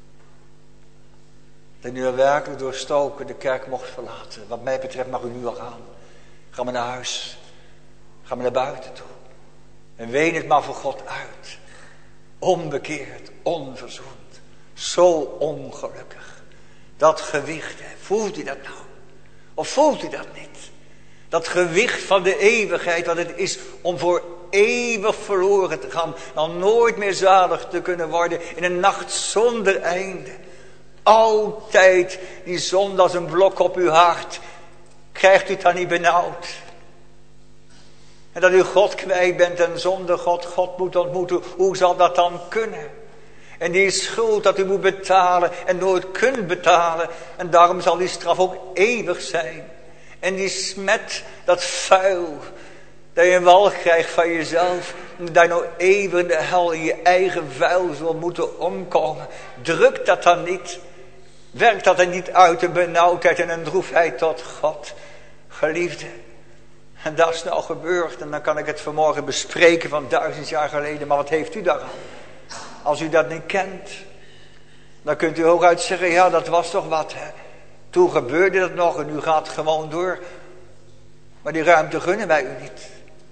S2: Dat u er werkelijk doorstoken de kerk mocht verlaten. Wat mij betreft mag u nu al gaan. Ga maar naar huis. Ga maar naar buiten toe. En ween het maar voor God uit. Onbekeerd, onverzoend. Zo ongelukkig. Dat gewicht, hè. Voelt u dat nou? Of voelt u dat niet? Dat gewicht van de eeuwigheid, wat het is om voor eeuwig verloren te gaan. Dan nooit meer zalig te kunnen worden in een nacht zonder einde. Altijd die zonde als een blok op uw hart. Krijgt u het dan niet benauwd? En dat u God kwijt bent en zonder God God moet ontmoeten. Hoe zal dat dan kunnen? En die schuld dat u moet betalen en nooit kunt betalen. En daarom zal die straf ook eeuwig zijn. En die smet, dat vuil, dat je een walg krijgt van jezelf. En dat je nou eeuwig in de hel in je eigen vuil zal moeten omkomen. Drukt dat dan niet? Werkt dat dan niet uit een benauwdheid en een droefheid tot God? Geliefde. En dat is nou gebeurd. En dan kan ik het vanmorgen bespreken van duizend jaar geleden. Maar wat heeft u daaraan? Als u dat niet kent. Dan kunt u hooguit zeggen. Ja, dat was toch wat. Hè? Toen gebeurde dat nog. En u gaat gewoon door. Maar die ruimte gunnen wij u niet.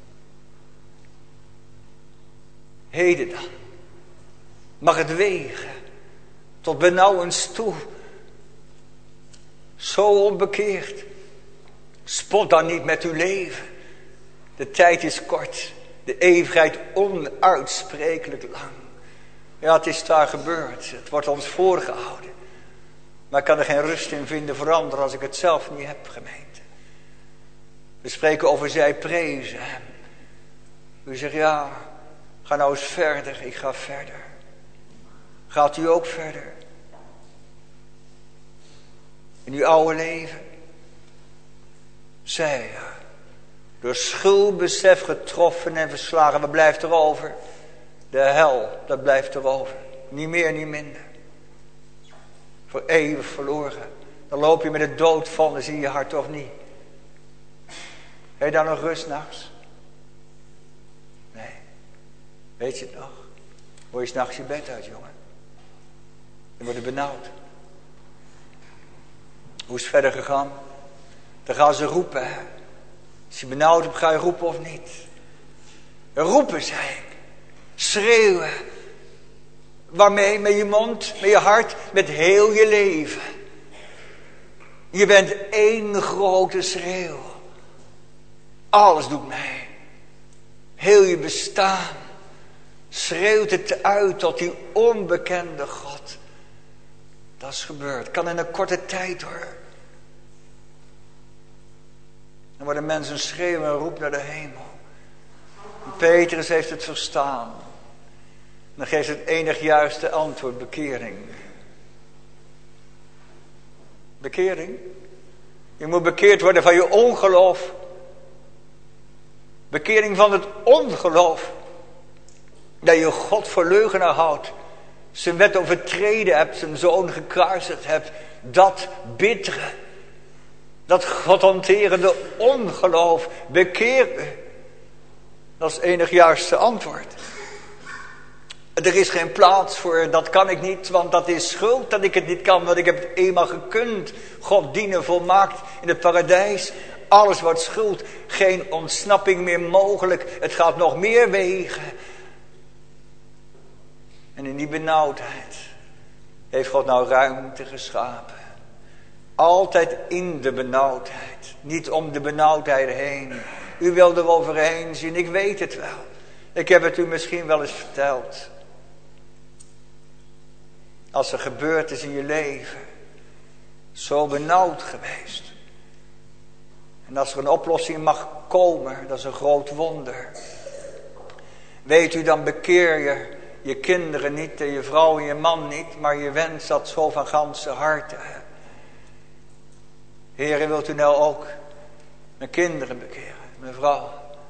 S2: Heden dan. Mag het wegen. Tot benauwens toe. Zo onbekeerd. Spot dan niet met uw leven. De tijd is kort. De eeuwigheid onuitsprekelijk lang. Ja, het is daar gebeurd. Het wordt ons voorgehouden. Maar ik kan er geen rust in vinden veranderen als ik het zelf niet heb, gemeente. We spreken over zij prezen hem. U zegt ja, ga nou eens verder. Ik ga verder. Gaat u ook verder? In uw oude leven? Zij, door schuldbesef getroffen en verslagen. Wat blijft er over? De hel, dat blijft erover. Niet meer, niet minder. Voor eeuwig verloren. Dan loop je met het doodvonnis in je hart of niet. Heb je daar nog rust nachts? Nee. Weet je het nog? Hoor je 's nachts je bed uit, jongen? Dan word je benauwd. Hoe is het verder gegaan? Dan gaan ze roepen. Hè? Als je benauwd hebt, ga je roepen of niet? Roepen, zei ik. Schreeuwen. Waarmee? Met je mond, met je hart, met heel je leven. Je bent één grote schreeuw. Alles doet mij. Heel je bestaan. Schreeuwt het uit tot die onbekende God. Dat is gebeurd. Kan in een korte tijd hoor. Dan worden mensen schreeuwen en roepen naar de hemel. En Petrus heeft het verstaan. En dan geeft het enig juiste antwoord. Bekering. Bekering? Je moet bekeerd worden van je ongeloof. Bekering van het ongeloof. Dat je God voor leugenaar houdt. Zijn wet overtreden hebt. Zijn zoon gekruisigd hebt. Dat bittere. Dat God hanterende ongeloof. Bekeer u. Dat is het enig juiste antwoord. Er is geen plaats voor, dat kan ik niet, want dat is schuld dat ik het niet kan, want ik heb het eenmaal gekund. God dienen volmaakt in het paradijs. Alles wordt schuld, geen ontsnapping meer mogelijk. Het gaat nog meer wegen. En in die benauwdheid heeft God nou ruimte geschapen. Altijd in de benauwdheid, niet om de benauwdheid heen. U wil er overheen zien, ik weet het wel. Ik heb het u misschien wel eens verteld. Als er gebeurd is in je leven. Zo benauwd geweest. En als er een oplossing mag komen. Dat is een groot wonder. Weet u, dan bekeer je je kinderen niet. En je vrouw en je man niet. Maar je wenst dat zo van ganse harte. Heere, wilt u nou ook mijn kinderen bekeren. Mijn vrouw.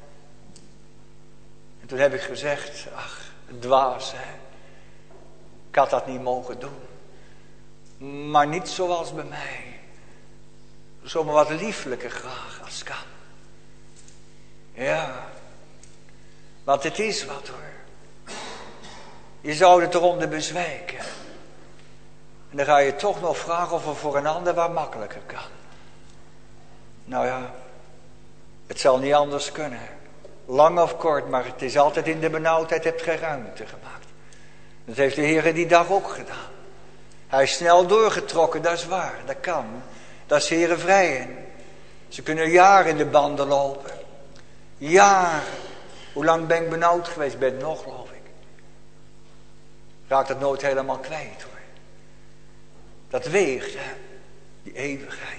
S2: En toen heb ik gezegd. Ach, dwaas hè. Ik had dat niet mogen doen. Maar niet zoals bij mij. Zomaar wat lieflijker graag als kan. Ja. Want het is wat hoor. Je zou het eronder bezwijken. En dan ga je toch nog vragen of het voor een ander wat makkelijker kan. Nou ja. Het zal niet anders kunnen. Lang of kort, maar het is altijd in de benauwdheid hebt gij ruimte gemaakt. Dat heeft de Heer die dag ook gedaan. Hij is snel doorgetrokken, dat is waar, dat kan. Dat is Heere vrijen. Ze kunnen jaren in de banden lopen. Jaren. Hoe lang ben ik benauwd geweest? Ben nog, geloof ik. Raakt het nooit helemaal kwijt hoor. Dat weegt, hè. Die eeuwigheid.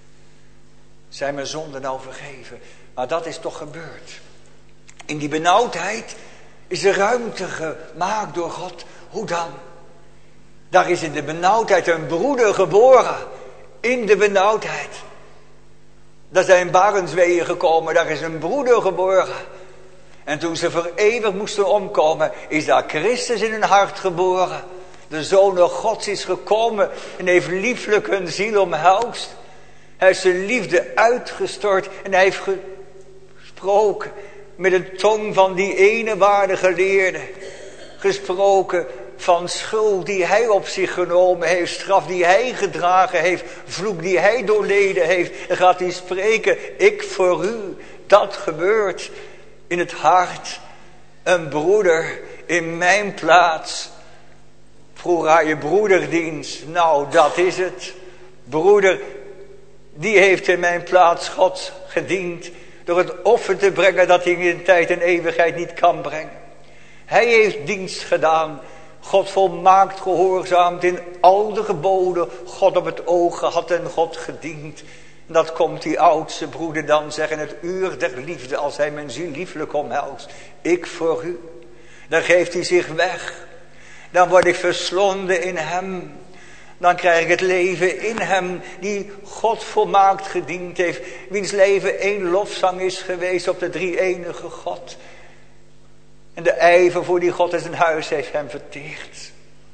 S2: Zijn mijn zonden nou vergeven? Maar dat is toch gebeurd. In die benauwdheid is er ruimte gemaakt door God. Hoe dan? Daar is in de benauwdheid een broeder geboren. In de benauwdheid. Daar zijn barensweeën gekomen. Daar is een broeder geboren. En toen ze voor eeuwig moesten omkomen, is daar Christus in hun hart geboren. De Zoon Gods is gekomen en heeft lieflijk hun ziel omhelst. Hij heeft zijn liefde uitgestort en hij heeft gesproken met de tong van die ene ware geleerde. Gesproken van schuld die hij op zich genomen heeft, straf die hij gedragen heeft, vloek die hij doorleden heeft. En gaat hij spreken, ik voor u, dat gebeurt in het hart. Een broeder in mijn plaats. Vroeger had je broederdienst, nou dat is het. Broeder, die heeft in mijn plaats God gediend. Door het offer te brengen dat hij in tijd en eeuwigheid niet kan brengen. Hij heeft dienst gedaan. God volmaakt gehoorzaamd in al de geboden. God op het oog gehad en God gediend. En dat komt die oudste broeder dan zeggen. Het uur der liefde als hij mijn ziel lieflijk omhelst. Ik voor u. Dan geeft hij zich weg. Dan word ik verslonden in hem. Dan krijg ik het leven in hem die God volmaakt gediend heeft. Wiens leven één lofzang is geweest op de drie enige God. En de ijver voor die God in zijn huis heeft hem verteerd.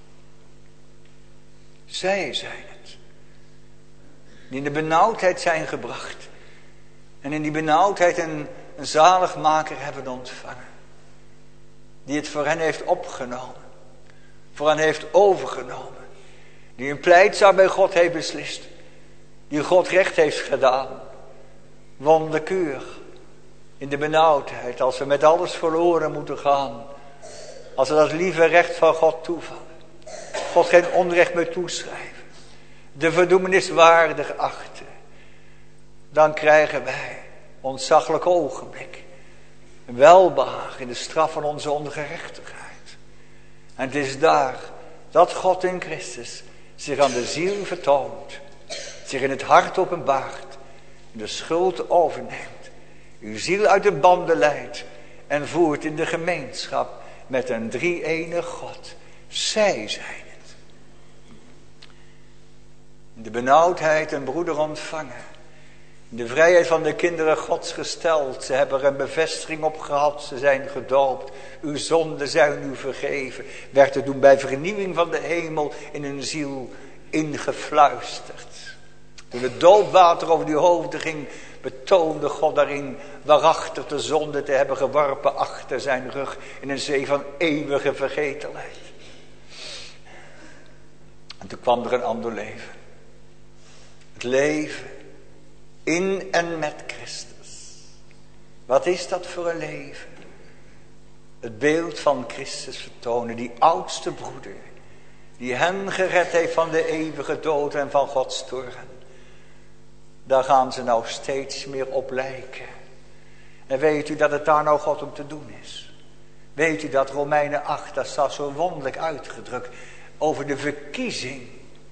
S2: Zij zijn het. Die in de benauwdheid zijn gebracht. En in die benauwdheid een, een zaligmaker hebben ontvangen. Die het voor hen heeft opgenomen. Voor hen heeft overgenomen. Die een pleitzaam bij God heeft beslist. Die God recht heeft gedaan. Wonderkeurig. In de benauwdheid. Als we met alles verloren moeten gaan. Als we dat lieve recht van God toevallen. God geen onrecht meer toeschrijven. De verdoemenis waardig achten. Dan krijgen wij ontzaglijk ogenblik. Een welbehagen in de straf van onze ongerechtigheid. En het is daar dat God in Christus zich aan de ziel vertoont. Zich in het hart openbaart. De schuld overneemt. Uw ziel uit de banden leidt. En voert in de gemeenschap met een drie-enig God. Zij zijn het. In de benauwdheid een broeder ontvangen. In de vrijheid van de kinderen Gods gesteld. Ze hebben er een bevestiging op gehad. Ze zijn gedoopt. Uw zonden zijn u vergeven. Werd er toen bij vernieuwing van de hemel in hun ziel ingefluisterd. Toen het doopwater over die hoofden ging, betoonde God daarin waarachtig de zonde te hebben geworpen achter zijn rug in een zee van eeuwige vergetelheid. En toen kwam er een ander leven. Het leven in en met Christus. Wat is dat voor een leven? Het beeld van Christus vertonen, die oudste broeder, die hen gered heeft van de eeuwige dood en van Gods toorn. Daar gaan ze nou steeds meer op lijken. En weet u dat het daar nou God om te doen is? Weet u dat Romeinen acht, dat staat zo wonderlijk uitgedrukt over de verkiezing.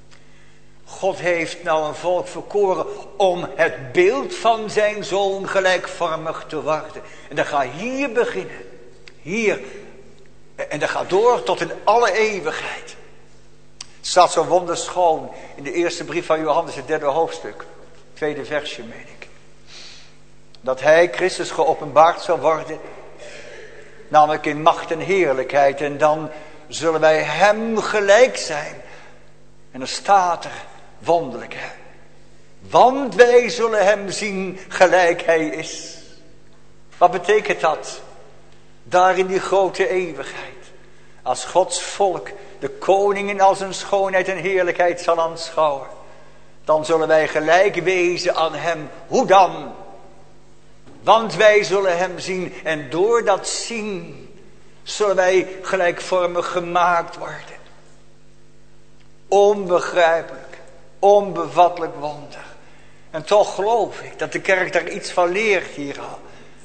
S2: God heeft nou een volk verkoren om het beeld van zijn zoon gelijkvormig te worden. En dat gaat hier beginnen. Hier. En dat gaat door tot in alle eeuwigheid. Het staat zo wonderschoon in de eerste brief van Johannes, het derde hoofdstuk. Tweede versje, meen ik. Dat hij, Christus, geopenbaard zal worden. Namelijk in macht en heerlijkheid. En dan zullen wij hem gelijk zijn. En dan staat er wonderlijk, hè. Want wij zullen hem zien gelijk hij is. Wat betekent dat? Daar in die grote eeuwigheid. Als Gods volk de koning in al zijn schoonheid en heerlijkheid zal aanschouwen. Dan zullen wij gelijk wezen aan hem. Hoe dan? Want wij zullen hem zien. En door dat zien zullen wij gelijkvormig gemaakt worden. Onbegrijpelijk. Onbevattelijk wonder. En toch geloof ik dat de kerk daar iets van leert hier al.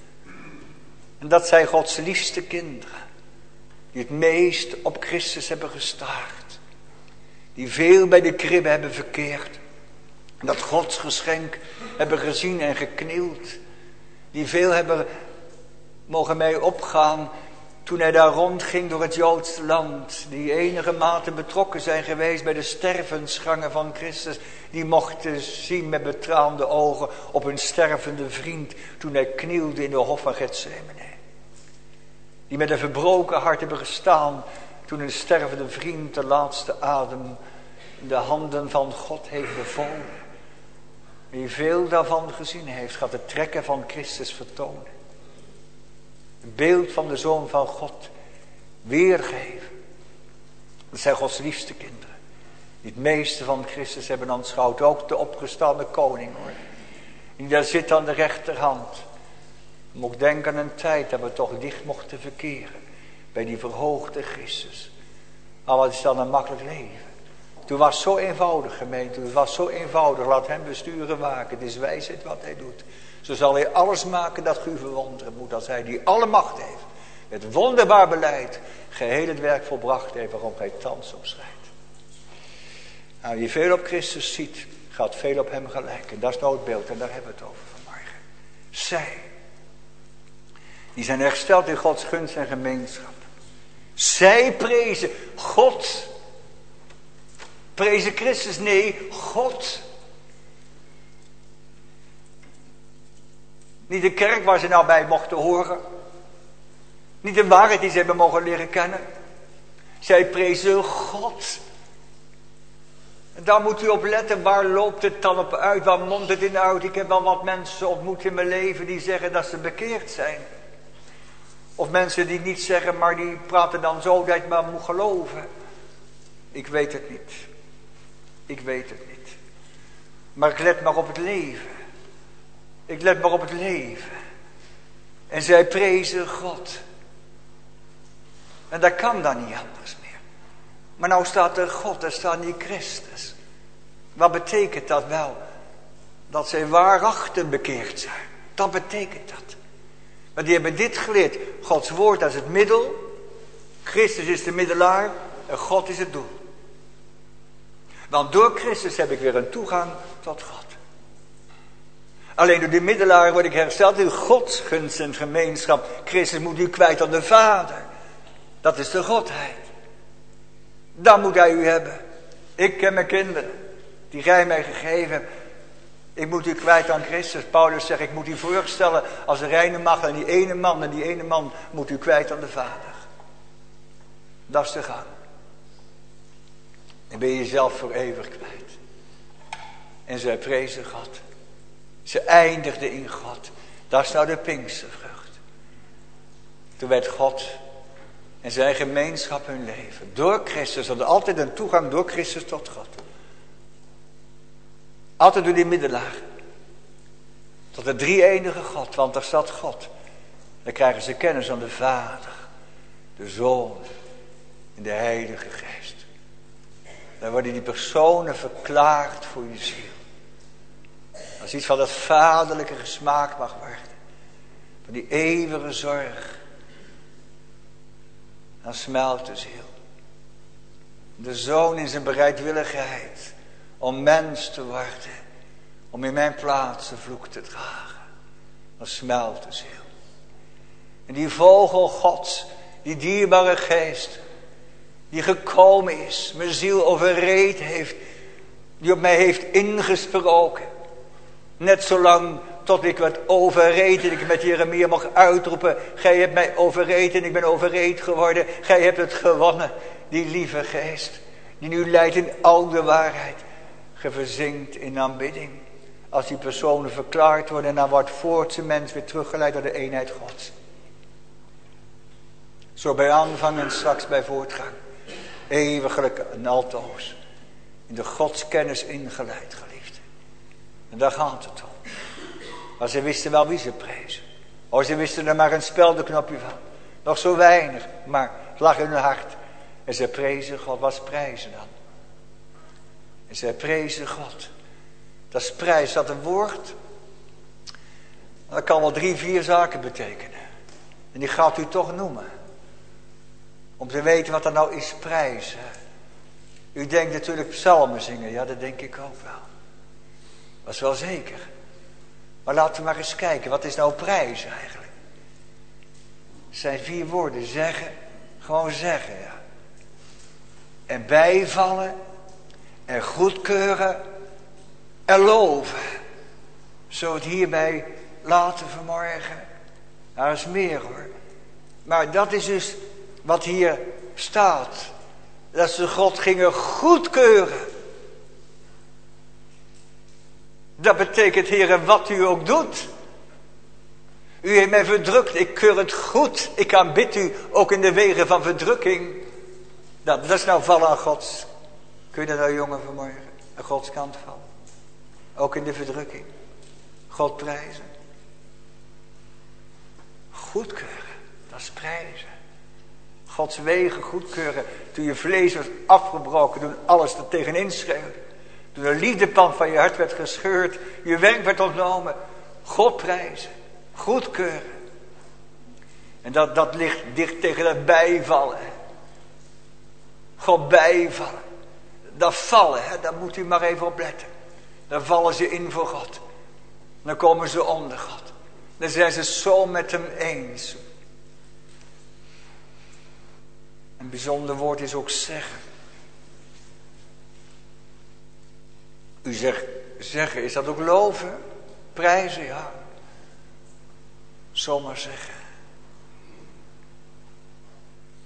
S2: En dat zijn Gods liefste kinderen. Die het meest op Christus hebben gestaard. Die veel bij de kribbe hebben verkeerd. En dat Gods geschenk hebben gezien en geknield. Die veel hebben mogen mee opgaan toen hij daar rondging door het Joodse land. Die enige mate betrokken zijn geweest bij de stervensgangen van Christus. Die mochten zien met betraande ogen op hun stervende vriend toen hij knielde in de hof van Getsemane. Die met een verbroken hart hebben gestaan toen een stervende vriend de laatste adem in de handen van God heeft bevolen. Wie veel daarvan gezien heeft, gaat het trekken van Christus vertonen. Een beeld van de Zoon van God weergeven. Dat zijn Gods liefste kinderen. Die het meeste van Christus hebben aanschouwd. Ook de opgestane koning hoor. Die daar zit aan de rechterhand. Je moet denken aan een tijd dat we toch dicht mochten verkeren. Bij die verhoogde Christus. Maar wat is dan een makkelijk leven? Toen was het zo eenvoudig gemeente. Toen was het zo eenvoudig. Laat hem besturen waken. Het is wijsheid wat hij doet. Zo zal hij alles maken dat u verwonderen moet. Als hij die alle macht heeft. Met wonderbaar beleid. Geheel het werk volbracht heeft waarom hij thans opschrijft. Nou, wie veel op Christus ziet. Gaat veel op hem gelijk. En dat is nou het beeld. En daar hebben we het over vanmorgen. Zij. Die zijn hersteld in Gods gunst en gemeenschap. Zij prezen God. Prezen Christus? Nee, God. Niet de kerk waar ze nou bij mochten horen. Niet de waarheid die ze hebben mogen leren kennen. Zij prezen God. En daar moet u op letten. Waar loopt het dan op uit? Waar mondt het in uit? Ik heb wel wat mensen ontmoet in mijn leven die zeggen dat ze bekeerd zijn. Of mensen die niet zeggen, maar die praten dan zo dat je maar moet geloven. Ik weet het niet. Ik weet het niet. Maar ik let maar op het leven. Ik let maar op het leven. En zij prezen God. En dat kan dan niet anders meer. Maar nou staat er God, er staat niet Christus. Wat betekent dat wel? Dat zij waarachtig bekeerd zijn. Dat betekent dat. Maar die hebben dit geleerd. Gods woord als het middel. Christus is de middelaar. En God is het doel. Want door Christus heb ik weer een toegang tot God. Alleen door de middelaar word ik hersteld in Gods gunst en gemeenschap. Christus moet u kwijt aan de Vader. Dat is de Godheid. Dan moet hij u hebben. Ik ken mijn kinderen. Die gij mij gegeven hebt. Ik moet u kwijt aan Christus. Paulus zegt, ik moet u voorstellen als een reine macht. En die ene man, en die ene man moet u kwijt aan de Vader. Dat is de gang. En ben je jezelf voor eeuwig kwijt. En zij prezen God. Ze eindigden in God. Dat is nou de Pinkstervrucht. Toen werd God en zijn gemeenschap hun leven. Door Christus. Ze hadden altijd een toegang door Christus tot God. Altijd door die middelaar. Tot de drie-enige God. Want daar staat God. Dan krijgen ze kennis van de Vader. De Zoon. En de Heilige Geest. Dan worden die personen verklaard voor je ziel. Als iets van dat vaderlijke gesmaak mag worden. Van die eeuwige zorg. Dan smelt de ziel. De Zoon in zijn bereidwilligheid. Om mens te worden. Om in mijn plaats de vloek te dragen. Dan smelt de ziel. En die vogel Gods. Die dierbare geest. Die gekomen is. Mijn ziel overreed heeft. Die op mij heeft ingesproken. Net zolang tot ik werd overreed en ik met Jeremia mocht uitroepen. Gij hebt mij overreed en ik ben overreed geworden. Gij hebt het gewonnen. Die lieve geest. Die nu leidt in al de waarheid. Ge verzinkt in aanbidding. Als die personen verklaard worden. En dan wordt voortse mens weer teruggeleid naar de eenheid Gods. Zo bij aanvang en straks bij voortgang. Eeuwiglijk en altoos. In de godskennis ingeleid, geliefde. En daar gaat het om. Maar ze wisten wel wie ze prezen. Oh, ze wisten er maar een speldenknopje van. Nog zo weinig, maar het lag in hun hart. En ze prezen God. Wat is prijzen dan? En ze prezen God. Dat is prijs, dat een woord. Dat kan wel drie, vier zaken betekenen. En die gaat u toch noemen. Om te weten wat er nou is prijzen. U denkt natuurlijk psalmen zingen. Ja, dat denk ik ook wel. Dat is wel zeker. Maar laten we maar eens kijken. Wat is nou prijzen eigenlijk? Het zijn vier woorden. Zeggen. Gewoon zeggen, ja. En bijvallen. En goedkeuren. En loven. Zo het hierbij laten vanmorgen. Daar is meer hoor. Maar dat is dus wat hier staat. Dat ze God gingen goedkeuren. Dat betekent, Heere, wat u ook doet. U heeft mij verdrukt, ik keur het goed. Ik aanbid u, ook in de wegen van verdrukking. Dat, dat is nou vallen aan Gods. Kun je dat nou, jongen, vanmorgen aan Gods kant vallen? Ook in de verdrukking. God prijzen. Goedkeuren, dat is prijzen. Gods wegen goedkeuren. Toen je vlees was afgebroken, toen alles er tegenin schreeuwde. Toen de liefdepand van je hart werd gescheurd, je werk werd ontnomen. God prijzen, goedkeuren. En dat, dat ligt dicht tegen dat bijvallen. God bijvallen. Dat vallen, hè, daar moet u maar even op letten. Dan vallen ze in voor God. Dan komen ze onder God. Dan zijn ze zo met hem eens. Een bijzonder woord is ook zeggen. U zegt zeggen, is dat ook loven? Prijzen, ja. Zomaar zeggen.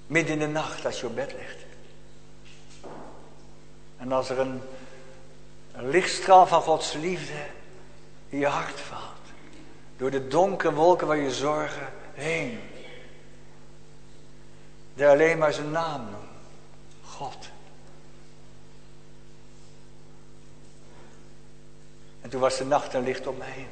S2: Midden in de nacht als je op bed ligt. En als er een, een lichtstraal van Gods liefde in je hart valt. Door de donkere wolken van je zorgen heen. Die alleen maar zijn naam noemt. God. En toen was de nacht een licht om me heen.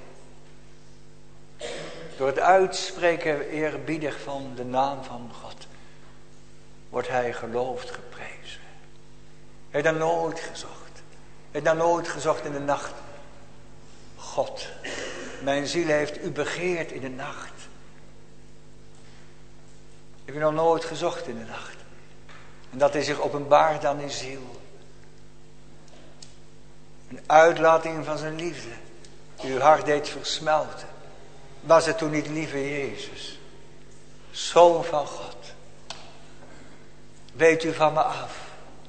S2: Door het uitspreken eerbiedig van de naam van God. Wordt hij geloofd, geprezen. Hij heeft dat nooit gezocht. Hij heeft dat nooit gezocht in de nacht. God, mijn ziel heeft u begeerd in de nacht. Heb je nog nooit gezocht in de nacht? En dat is zich openbaard aan die ziel. Een uitlating van zijn liefde. Die uw hart deed versmelten. Was het toen niet lieve Jezus? Zoon van God. Weet u van me af.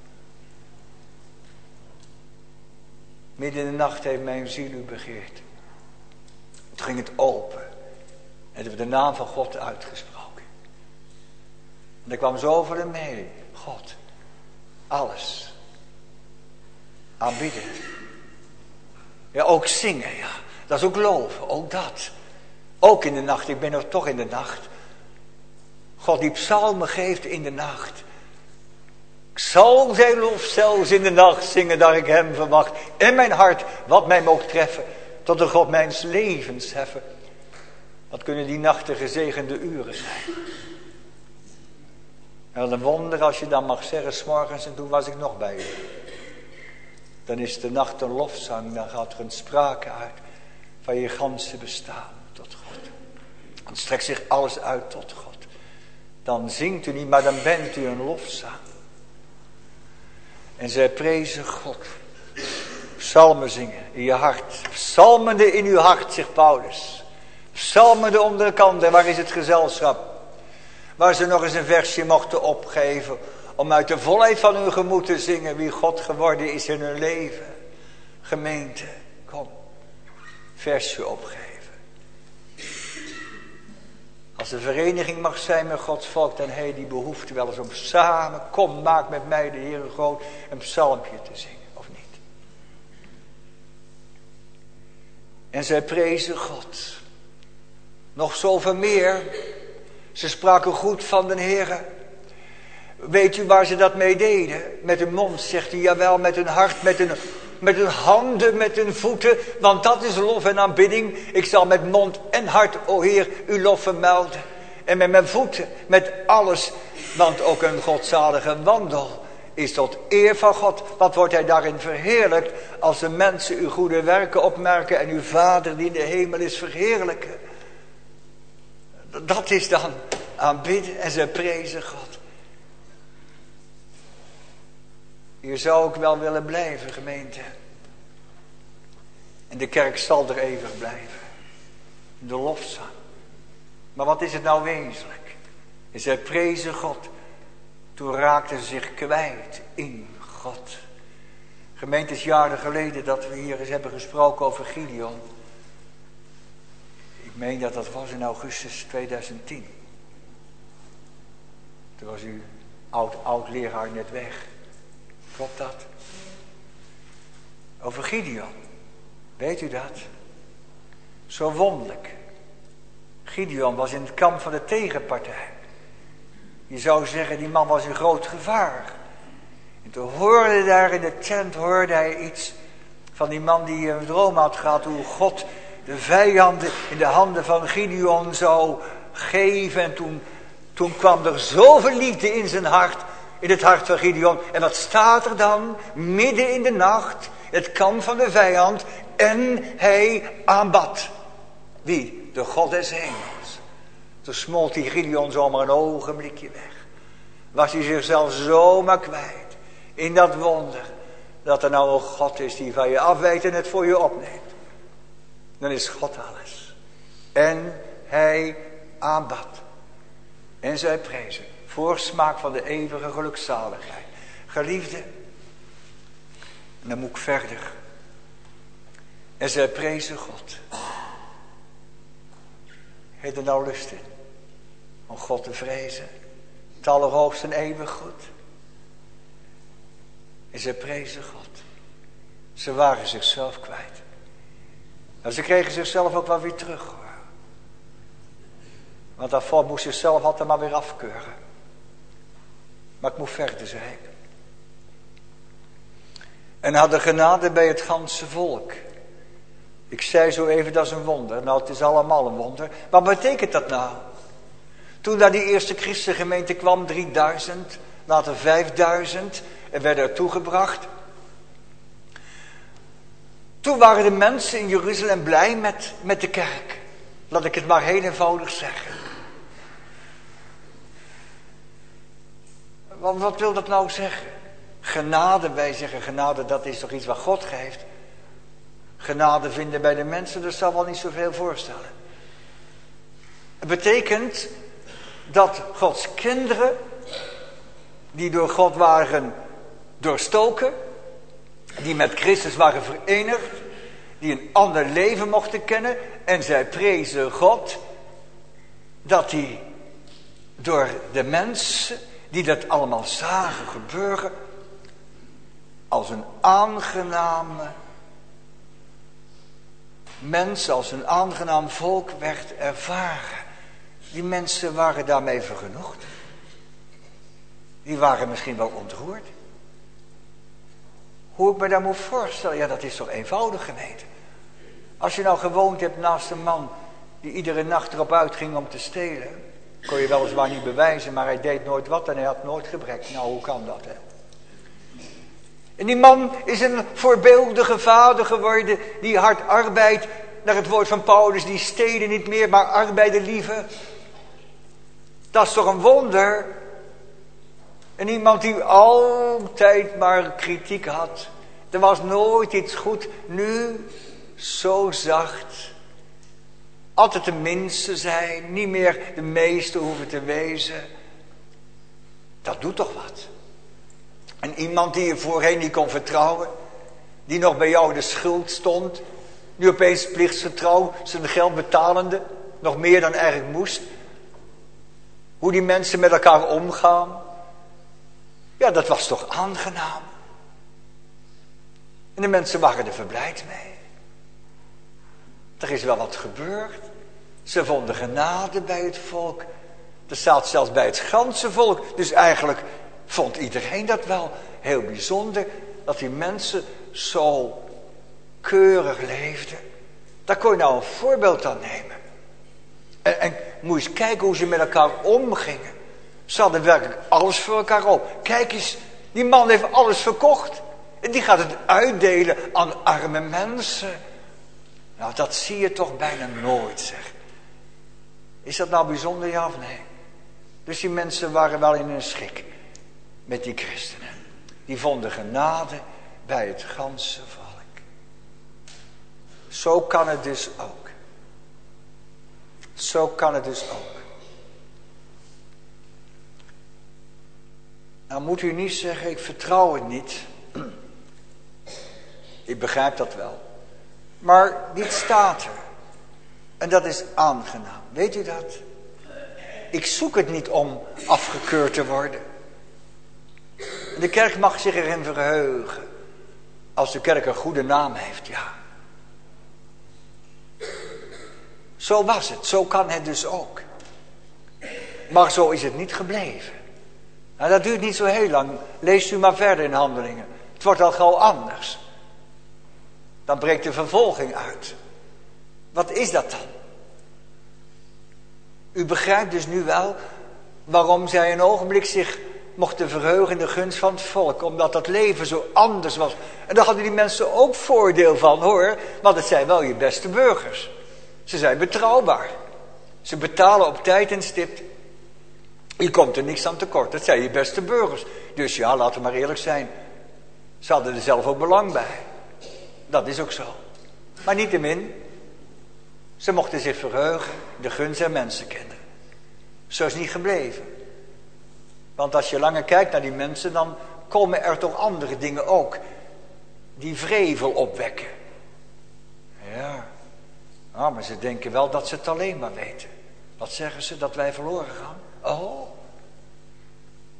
S2: Midden in de nacht heeft mijn ziel u begeerd. Toen ging het open. En toen werd de naam van God uitgesproken. En er kwam zoveel in mee. God. Alles. Aanbieden. Ja, ook zingen, ja. Dat is ook loven, ook dat. Ook in de nacht, ik ben er toch in de nacht. God die psalmen geeft in de nacht. Ik zal zijn lof zelfs in de nacht zingen, dat ik hem verwacht. En mijn hart, wat mij moogt treffen, tot de God mijns levens heffen. Wat kunnen die nachten gezegende uren zijn. En wat een wonder als je dan mag zeggen, 's morgens en toen was ik nog bij u. Dan is de nacht een lofzang, dan gaat er een sprake uit van je ganse bestaan tot God. Dan strekt zich alles uit tot God. Dan zingt u niet, maar dan bent u een lofzang. En zij prezen God. Psalmen zingen in je hart. Psalmende in uw hart, zegt Paulus. Psalmende onder de kanten, waar is het gezelschap? Waar ze nog eens een versje mochten opgeven. Om uit de volheid van hun gemoed te zingen wie God geworden is in hun leven. Gemeente, kom. Versje opgeven. Als de vereniging mag zijn met Gods volk, dan heeft die behoefte wel eens om samen, kom, maak met mij de Heere groot, een psalmpje te zingen, of niet? En zij prezen God. Nog zoveel meer. Ze spraken goed van de Heere. Weet u waar ze dat mee deden? Met hun mond, zegt hij, jawel, met hun hart, met hun, met hun handen, met hun voeten. Want dat is lof en aanbidding. Ik zal met mond en hart, o Heer, uw lof vermelden. En met mijn voeten, met alles. Want ook een godzalige wandel is tot eer van God. Wat wordt hij daarin verheerlijkt? Als de mensen uw goede werken opmerken en uw Vader die in de hemel is verheerlijken. Dat is dan aanbidden en ze prezen God. Hier zou ik wel willen blijven, gemeente. En de kerk zal er eeuwig blijven. De lofzang. Maar wat is het nou wezenlijk? En zij prezen God. Toen raakten ze zich kwijt in God. Gemeente, het is jaren geleden dat we hier eens hebben gesproken over Gideon. Ik meen dat dat was in augustus tweeduizend tien. Toen was uw oud, oud leraar net weg. Klopt dat? Over Gideon. Weet u dat? Zo wonderlijk. Gideon was in het kamp van de tegenpartij. Je zou zeggen, die man was in groot gevaar. En toen hoorde hij daar in de tent, hoorde hij iets van die man die een droom had gehad. Hoe God de vijanden in de handen van Gideon zou geven. En toen, toen kwam er zoveel liefde in zijn hart. In het hart van Gideon. En wat staat er dan? Midden in de nacht. Het kamp van de vijand. En hij aanbad. Wie? De God des hemels. Toen smolt die Gideon zomaar een ogenblikje weg. Was hij zichzelf zomaar kwijt. In dat wonder. Dat er nou een God is die van je afwijkt en het voor je opneemt. Dan is God alles. En hij aanbad. En zij prezen. Voorsmaak van de eeuwige gelukzaligheid. Geliefde. En dan moet ik verder. En zij prezen God. Heeft er nou lust in? Om God te vrezen. Het Allerhoogste en eeuwig goed. En ze prezen God. Ze waren zichzelf kwijt. En ze kregen zichzelf ook wel weer terug, hoor. Want dat volk moest zichzelf altijd maar weer afkeuren. Maar ik moet verder zijn. En hadden genade bij het ganse volk. Ik zei zo even, dat is een wonder. Nou, het is allemaal een wonder. Wat betekent dat nou? Toen daar die eerste christengemeente kwam, drieduizend, later vijfduizend, en werden er toegebracht. Toen waren de mensen in Jeruzalem blij met, met de kerk. Laat ik het maar heel eenvoudig zeggen. Wat, wat wil dat nou zeggen? Genade, wij zeggen genade, dat is toch iets wat God geeft. Genade vinden bij de mensen, dat zal wel niet zoveel voorstellen. Het betekent dat Gods kinderen, die door God waren doorstoken, die met Christus waren verenigd, die een ander leven mochten kennen, en zij prezen God, dat die door de mensen die dat allemaal zagen gebeuren, als een aangename mens, als een aangenaam volk werd ervaren. Die mensen waren daarmee vergenoegd. Die waren misschien wel ontroerd. Hoe ik me dat moet voorstellen, ja, dat is toch eenvoudig, gemeente. Als je nou gewoond hebt naast een man die iedere nacht erop uitging om te stelen, kon je weliswaar niet bewijzen, maar hij deed nooit wat en hij had nooit gebrek. Nou, hoe kan dat, hè? En die man is een voorbeeldige vader geworden die hard arbeidt, naar het woord van Paulus, die steden niet meer, maar arbeiden liever. Dat is toch een wonder? En iemand die altijd maar kritiek had. Er was nooit iets goed. Nu zo zacht. Altijd de minste zijn. Niet meer de meeste hoeven te wezen. Dat doet toch wat. En iemand die je voorheen niet kon vertrouwen. Die nog bij jou de schuld stond. Nu opeens plichtsgetrouw zijn geld betalende. Nog meer dan eigenlijk moest. Hoe die mensen met elkaar omgaan. Ja, dat was toch aangenaam. En de mensen waren er verblijd mee. Er is wel wat gebeurd. Ze vonden genade bij het volk. Er staat zelfs bij het ganse volk. Dus eigenlijk vond iedereen dat wel heel bijzonder. Dat die mensen zo keurig leefden. Daar kon je nou een voorbeeld aan nemen. En, en moet je eens kijken hoe ze met elkaar omgingen. Ze hadden werkelijk alles voor elkaar op. Kijk eens, die man heeft alles verkocht. En die gaat het uitdelen aan arme mensen. Nou, dat zie je toch bijna nooit, zeg. Is dat nou bijzonder, ja of nee? Dus die mensen waren wel in een schik met die christenen. Die vonden genade bij het ganse volk. Zo kan het dus ook. Zo kan het dus ook. Nou moet u niet zeggen, ik vertrouw het niet. Ik begrijp dat wel. Maar dit staat er. En dat is aangenaam. Weet u dat? Ik zoek het niet om afgekeurd te worden. De kerk mag zich erin verheugen. Als de kerk een goede naam heeft, ja. Zo was het. Zo kan het dus ook. Maar zo is het niet gebleven. Nou, dat duurt niet zo heel lang. Leest u maar verder in Handelingen. Het wordt al gauw anders. Dan breekt de vervolging uit. Wat is dat dan? U begrijpt dus nu wel waarom zij een ogenblik zich mochten verheugen in de gunst van het volk. Omdat dat leven zo anders was. En daar hadden die mensen ook voordeel van, hoor. Want het zijn wel je beste burgers. Ze zijn betrouwbaar. Ze betalen op tijd en stipt. Je komt er niks aan tekort. Dat zijn je beste burgers. Dus ja, laten we maar eerlijk zijn. Ze hadden er zelf ook belang bij. Dat is ook zo. Maar niettemin, ze mochten zich verheugen in de gunst der mensenkinderen. Zo is het niet gebleven. Want als je langer kijkt naar die mensen, dan komen er toch andere dingen ook. Die wrevel opwekken. Ja. Nou, maar ze denken wel dat ze het alleen maar weten. Wat zeggen ze? Dat wij verloren gaan? Oh.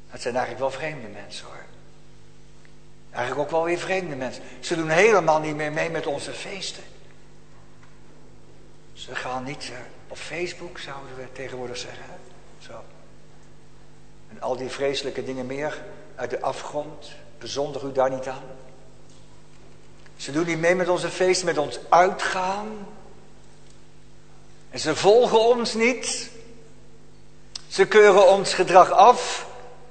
S2: Het zijn eigenlijk wel vreemde mensen hoor. Eigenlijk ook wel weer vreemde mensen. Ze doen helemaal niet meer mee met onze feesten. Ze gaan niet op Facebook, zouden we tegenwoordig zeggen. Zo. En al die vreselijke dingen meer uit de afgrond. Bezondig u daar niet aan. Ze doen niet mee met onze feesten, met ons uitgaan. En ze volgen ons niet. Ze keuren ons gedrag af.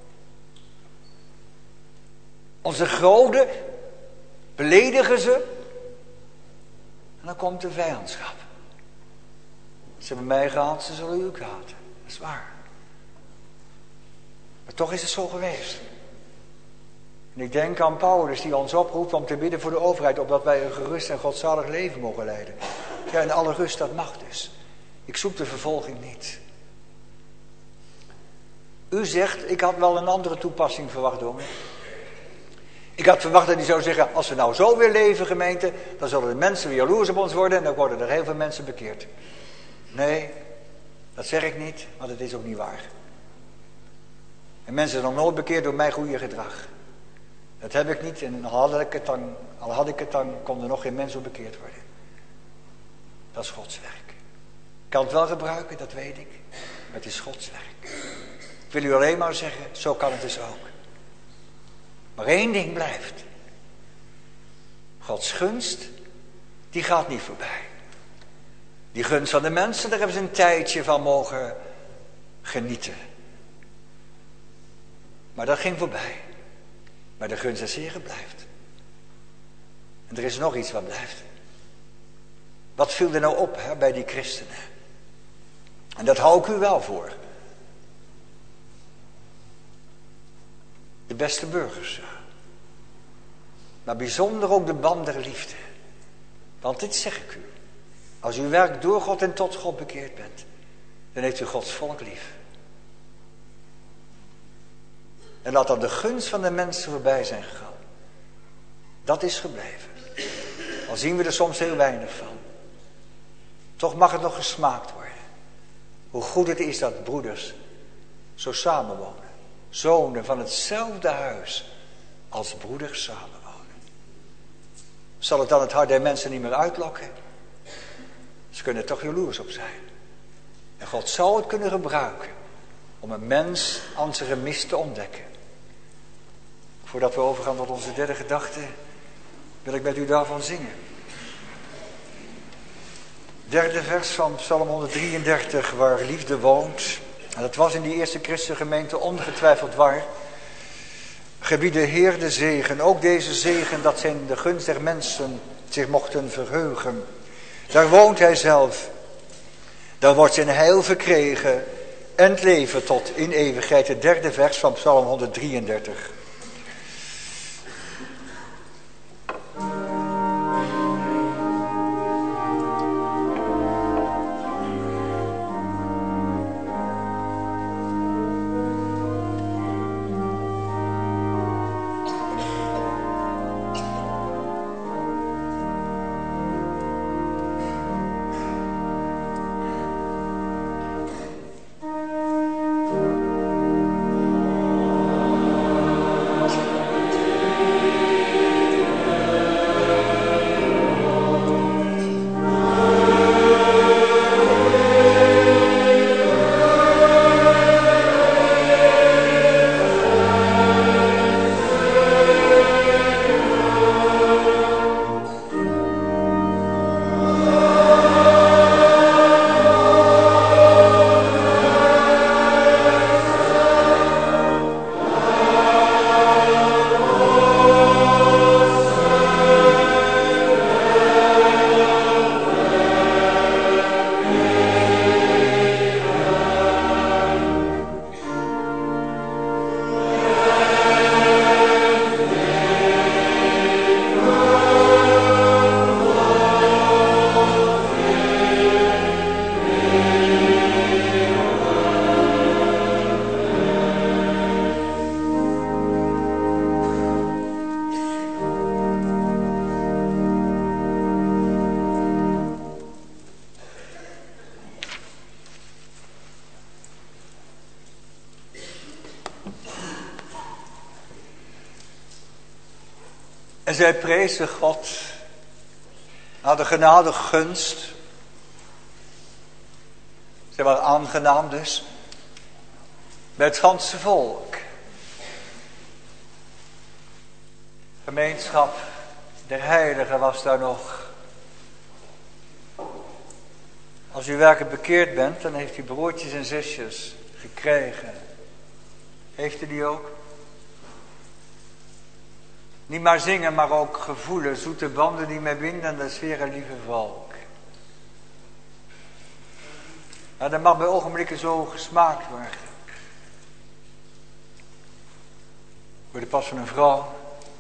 S2: Onze goden beledigen ze. En dan komt de vijandschap. Ze hebben mij gehaat, ze zullen u ook haten. Dat is waar. Maar toch is het zo geweest. En ik denk aan Paulus die ons oproept om te bidden voor de overheid, opdat wij een gerust en godzalig leven mogen leiden. Ja, en alle rust, dat mag dus. Ik zoek de vervolging niet. U zegt, ik had wel een andere toepassing verwacht, dominee. Ik had verwacht dat hij zou zeggen, als we nou zo weer leven, gemeente, dan zullen de mensen weer jaloers op ons worden en dan worden er heel veel mensen bekeerd. Nee, dat zeg ik niet, maar dat is ook niet waar. En mensen zijn nog nooit bekeerd door mijn goede gedrag. Dat heb ik niet en al had ik het dan, al had ik het dan, kon er nog geen mens op bekeerd worden. Dat is Gods werk. Ik kan het wel gebruiken, dat weet ik, maar het is Gods werk. Ik wil u alleen maar zeggen, zo kan het dus ook. Maar één ding blijft. Gods gunst, die gaat niet voorbij. Die gunst van de mensen, daar hebben ze een tijdje van mogen genieten. Maar dat ging voorbij. Maar de gunst des Heren blijft. En er is nog iets wat blijft. Wat viel er nou op hè, bij die christenen? En dat hou ik u wel voor. De beste burgers. Ja. Maar bijzonder ook de band der liefde. Want dit zeg ik u. Als u werkt door God en tot God bekeerd bent, dan heeft u Gods volk lief. En laat dan de gunst van de mensen voorbij zijn gegaan. Dat is gebleven. Al zien we er soms heel weinig van. Toch mag het nog gesmaakt worden. Hoe goed het is dat broeders zo samenwonen. Zonen van hetzelfde huis als broeders samenwonen. Zal het dan het hart der mensen niet meer uitlokken? Ze kunnen er toch jaloers op zijn. En God zou het kunnen gebruiken om een mens aan zijn gemis te ontdekken. Voordat we overgaan tot onze derde gedachte, wil ik met u daarvan zingen. Derde vers van Psalm honderddrieëndertig, waar liefde woont. En dat was in die eerste christengemeente ongetwijfeld waar. Gebied de Heer de zegen, ook deze zegen, dat zijn de gunst der mensen zich mochten verheugen. Daar woont hij zelf. Daar wordt zijn heil verkregen en het leven tot in eeuwigheid. Het derde vers van Psalm honderddrieëndertig.
S4: Thank
S2: En zij prezen God, hadden genade gunst. Zij waren aangenaam dus, bij het ganse volk. Gemeenschap der heiligen was daar nog. Als u werkelijk bekeerd bent, dan heeft u broertjes en zusjes gekregen. Heeft u die ook? Niet maar zingen, maar ook gevoelen, zoete banden die mij binden, dat is weer een lieve volk. Ja, dat mag bij ogenblikken zo gesmaakt worden. Ik hoorde pas van een vrouw,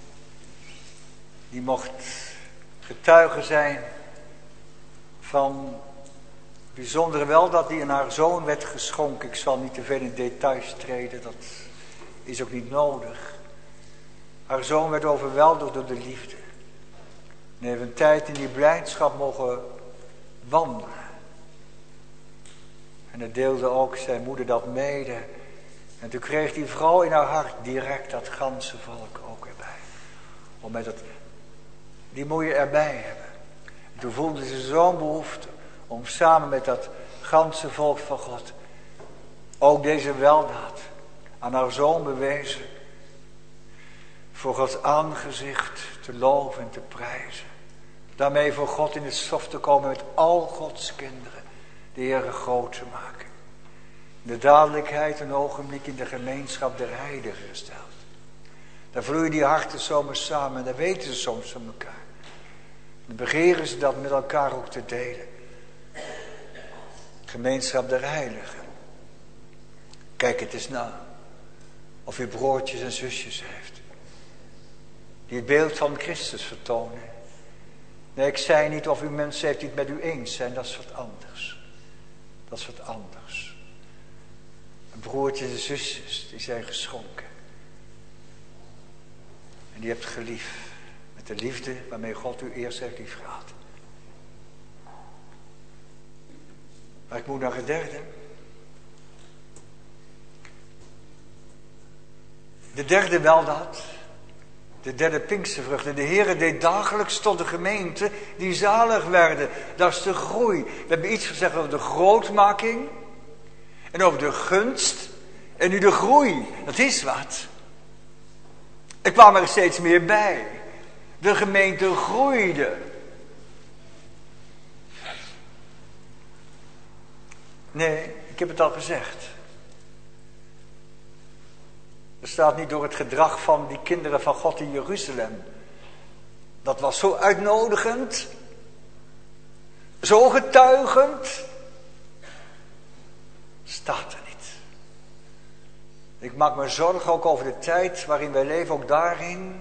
S2: die mocht getuige zijn van bijzondere wel dat die aan haar zoon werd geschonken. Ik zal niet te veel in details treden, dat is ook niet nodig. Haar zoon werd overweldigd door de liefde. En heeft een tijd in die blijdschap mogen wandelen. En dat deelde ook zijn moeder dat mede. En toen kreeg die vrouw in haar hart direct dat ganse volk ook erbij. Om met dat, die moet je erbij hebben. En toen voelde ze zo'n behoefte om samen met dat ganse volk van God ook deze weldaad aan haar zoon bewezen. Voor Gods aangezicht te loven en te prijzen. Daarmee voor God in het stof te komen met al Gods kinderen. De Heere groot te maken. De dadelijkheid een ogenblik in de gemeenschap der heiligen gesteld. Daar vloeien die harten zomaar samen en dat weten ze soms van elkaar. Dan begeren ze dat met elkaar ook te delen. Gemeenschap der heiligen. Kijk het eens na. Of u broertjes en zusjes heeft. Die het beeld van Christus vertonen. Nee, ik zei niet of u mensen heeft die het met u eens zijn. Dat is wat anders. Dat is wat anders. En broertjes en zusjes, die zijn geschonken. En die hebt geliefd. Met de liefde waarmee God u eerst heeft lief gehad. Maar ik moet naar het derde. De derde weldaad. De derde Pinkstervrucht. En de Heere deed dagelijks tot de gemeente die zalig werden. Dat is de groei. We hebben iets gezegd over de grootmaking. En over de gunst. En nu de groei. Dat is wat. Er kwam er steeds meer bij. De gemeente groeide. Nee, ik heb het al gezegd. Er staat niet door het gedrag van die kinderen van God in Jeruzalem. Dat was zo uitnodigend. Zo getuigend. Staat er niet. Ik maak me zorgen ook over de tijd waarin wij leven. Ook daarin.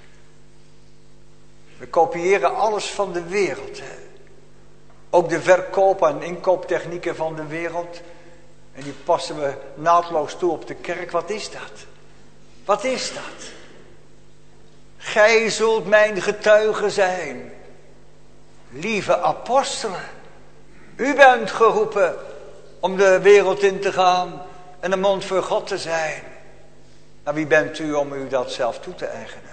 S2: We kopiëren alles van de wereld. Hè. Ook de verkoop- en inkooptechnieken van de wereld. En die passen we naadloos toe op de kerk. Wat is dat? Wat is dat? Gij zult mijn getuigen zijn. Lieve apostelen. U bent geroepen om de wereld in te gaan en een mond voor God te zijn. Maar wie bent u om u dat zelf toe te eigenen?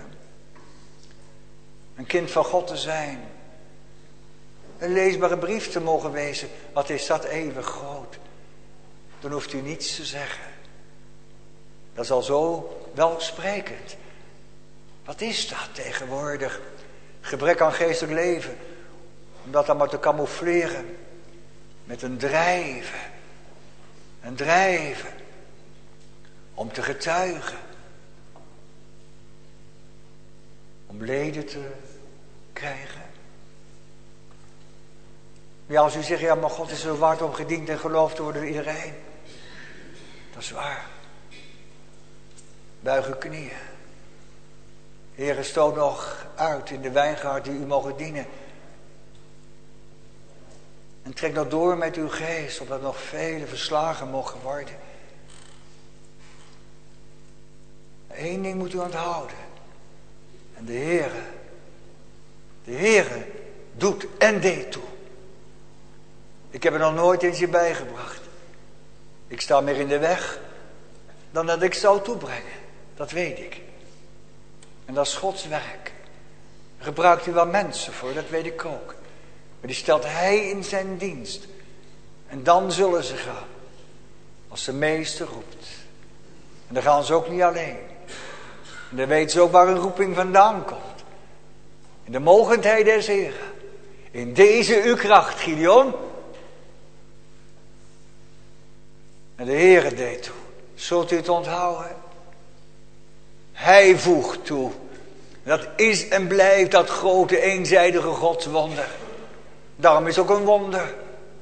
S2: Een kind van God te zijn. Een leesbare brief te mogen wezen. Wat is dat eeuwig groot. Dan hoeft u niets te zeggen. Dat is al zo welsprekend. Wat is dat tegenwoordig? Gebrek aan geestelijk leven. Om dat dan maar te camoufleren. Met een drijven. Een drijven. Om te getuigen. Om leden te krijgen. Ja, als u zegt, ja, maar God is er waard om gediend en geloofd te worden door iedereen. Dat is waar. Buig uw knieën. Heere, stoot nog uit in de wijngaard die u mogen dienen. En trek nog door met uw geest, opdat nog vele verslagen mogen worden. Eén ding moet u onthouden. En de Heere, de Heere doet en deed toe. Ik heb er nog nooit eentje bijgebracht. Ik sta meer in de weg dan dat ik zou toebrengen. Dat weet ik. En dat is Gods werk. Daar gebruikt hij wel mensen voor, dat weet ik ook. Maar die stelt hij in zijn dienst. En dan zullen ze gaan. Als de meester roept. En dan gaan ze ook niet alleen. En dan weten ze ook waar hun roeping vandaan komt. In de mogendheid des Heren. In deze uw kracht, Gideon. En de Heere deed toe. Zult u het onthouden? Hij voegt toe. Dat is en blijft dat grote eenzijdige godswonder. Daarom is ook een wonder.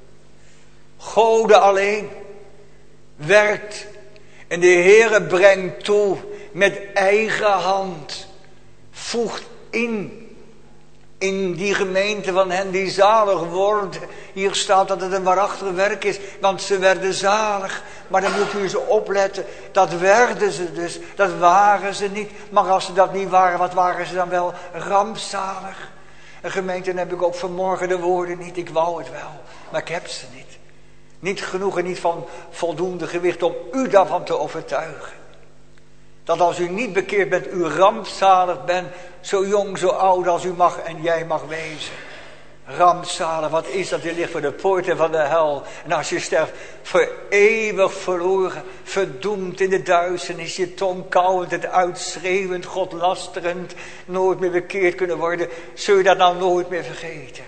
S2: Gode alleen werkt. En de Heere brengt toe met eigen hand. Voegt in. In die gemeente van hen die zalig worden. Hier staat dat het een waarachtig werk is. Want ze werden zalig. Maar dan moet u eens opletten. Dat werden ze dus. Dat waren ze niet. Maar als ze dat niet waren. Wat waren ze dan wel? Rampzalig. En gemeente, dan heb ik ook vanmorgen de woorden niet. Ik wou het wel. Maar ik heb ze niet. Niet genoeg en niet van voldoende gewicht om u daarvan te overtuigen. Dat als u niet bekeerd bent, u rampzalig bent. Zo jong, zo oud als u mag en jij mag wezen. Rampzalig, wat is dat? Je ligt voor de poorten van de hel. En als je sterft, voor eeuwig verloren. Verdoemd in de duisternis. Je tong kauwend, het uitschreeuwend, God lasterend. Nooit meer bekeerd kunnen worden. Zul je dat nou nooit meer vergeten?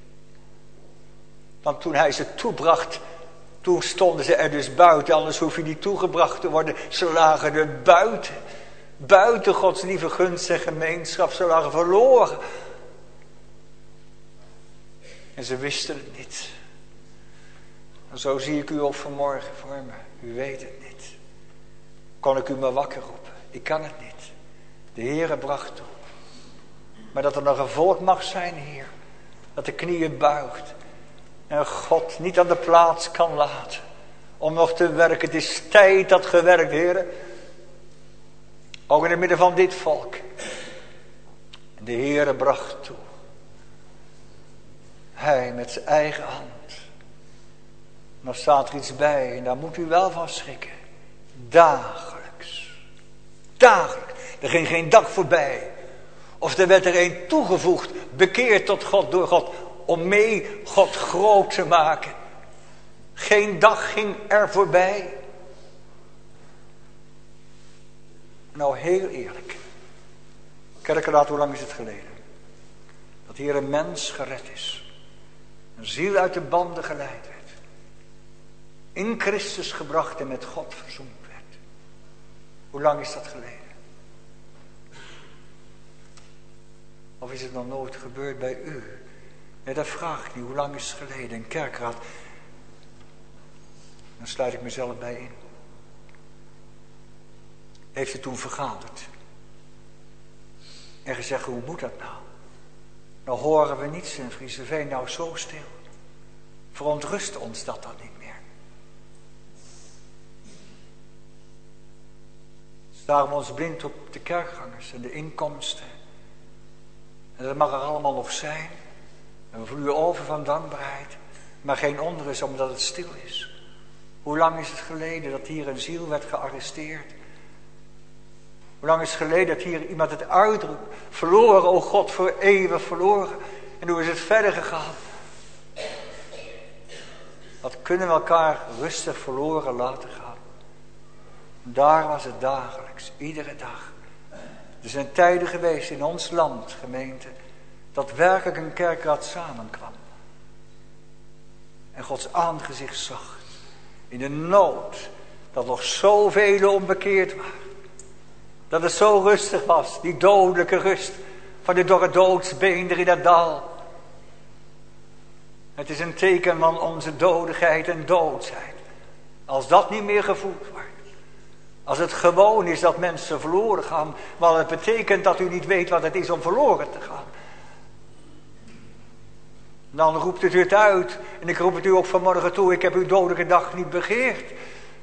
S2: Want toen hij ze toebracht, toen stonden ze er dus buiten. Anders hoef je niet toegebracht te worden. Ze lagen er buiten. Buiten Gods lieve gunst en gemeenschap. Ze lagen verloren. En ze wisten het niet. En zo zie ik u op vanmorgen voor me. U weet het niet. Kon ik u maar wakker roepen? Ik kan het niet. De Heere bracht toe. Maar dat er nog een volk mag zijn hier. Dat de knieën buigt. En God niet aan de plaats kan laten. Om nog te werken. Het is tijd dat gewerkt, Heere. Ook in het midden van dit volk. En de Heere bracht toe. Hij met zijn eigen hand. En dan staat er iets bij. En daar moet u wel van schrikken. Dagelijks. Dagelijks. Er ging geen dag voorbij. Of er werd er een toegevoegd. Bekeerd tot God door God. Om mee God groot te maken. Geen dag ging er voorbij. Nou, heel eerlijk. Kerkenraad, hoe lang is het geleden? Dat hier een mens gered is. Een ziel uit de banden geleid werd. In Christus gebracht en met God verzoend werd. Hoe lang is dat geleden? Of is het nog nooit gebeurd bij u? Nee, dat vraag ik niet. Hoe lang is het geleden? Een kerkraad. Dan sluit ik mezelf bij in. Heeft het toen vergaderd. En gezegd, hoe moet dat nou? Nou horen we niets in Frieseveen, nou zo stil. Verontrust ons dat dan niet meer. Staren we ons blind op de kerkgangers en de inkomsten. En dat mag er allemaal nog zijn. En we vloeien over van dankbaarheid. Maar geen onrust omdat het stil is. Hoe lang is het geleden dat hier een ziel werd gearresteerd? Hoe lang is het geleden dat hier iemand het uitroept? Verloren, o God, voor eeuwig verloren. En hoe is het verder gegaan? Wat kunnen we elkaar rustig verloren laten gaan? Daar was het dagelijks, iedere dag. Er zijn tijden geweest in ons land, gemeente, dat werkelijk een kerkraad samenkwam. En Gods aangezicht zag. In de nood, dat nog zoveel onbekeerd waren. Dat het zo rustig was, die dodelijke rust van de dorre doodsbeender in dat dal. Het is een teken van onze dodigheid en doodsheid. Als dat niet meer gevoeld wordt. Als het gewoon is dat mensen verloren gaan. Maar het betekent dat u niet weet wat het is om verloren te gaan. Dan roept het u het uit. En ik roep het u ook vanmorgen toe. Ik heb uw dodelijke dag niet begeerd.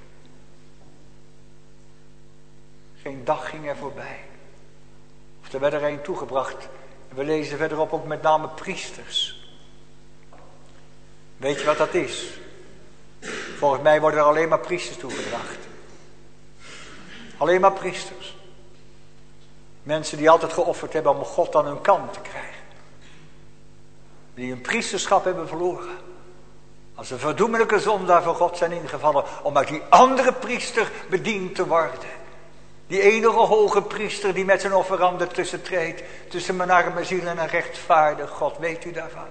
S2: Geen dag ging er voorbij. Of er werd er een toegebracht. We lezen verderop ook met name priesters. Weet je wat dat is? Volgens mij worden er alleen maar priesters toegebracht. Alleen maar priesters. Mensen die altijd geofferd hebben om God aan hun kant te krijgen. Die hun priesterschap hebben verloren. Als een verdoemelijke zondaar voor God zijn ingevallen. Om uit die andere priester bediend te worden. Die enige hoge priester die met zijn offeranden tussen treedt. Tussen mijn arme ziel en een rechtvaardig God. Weet u daarvan?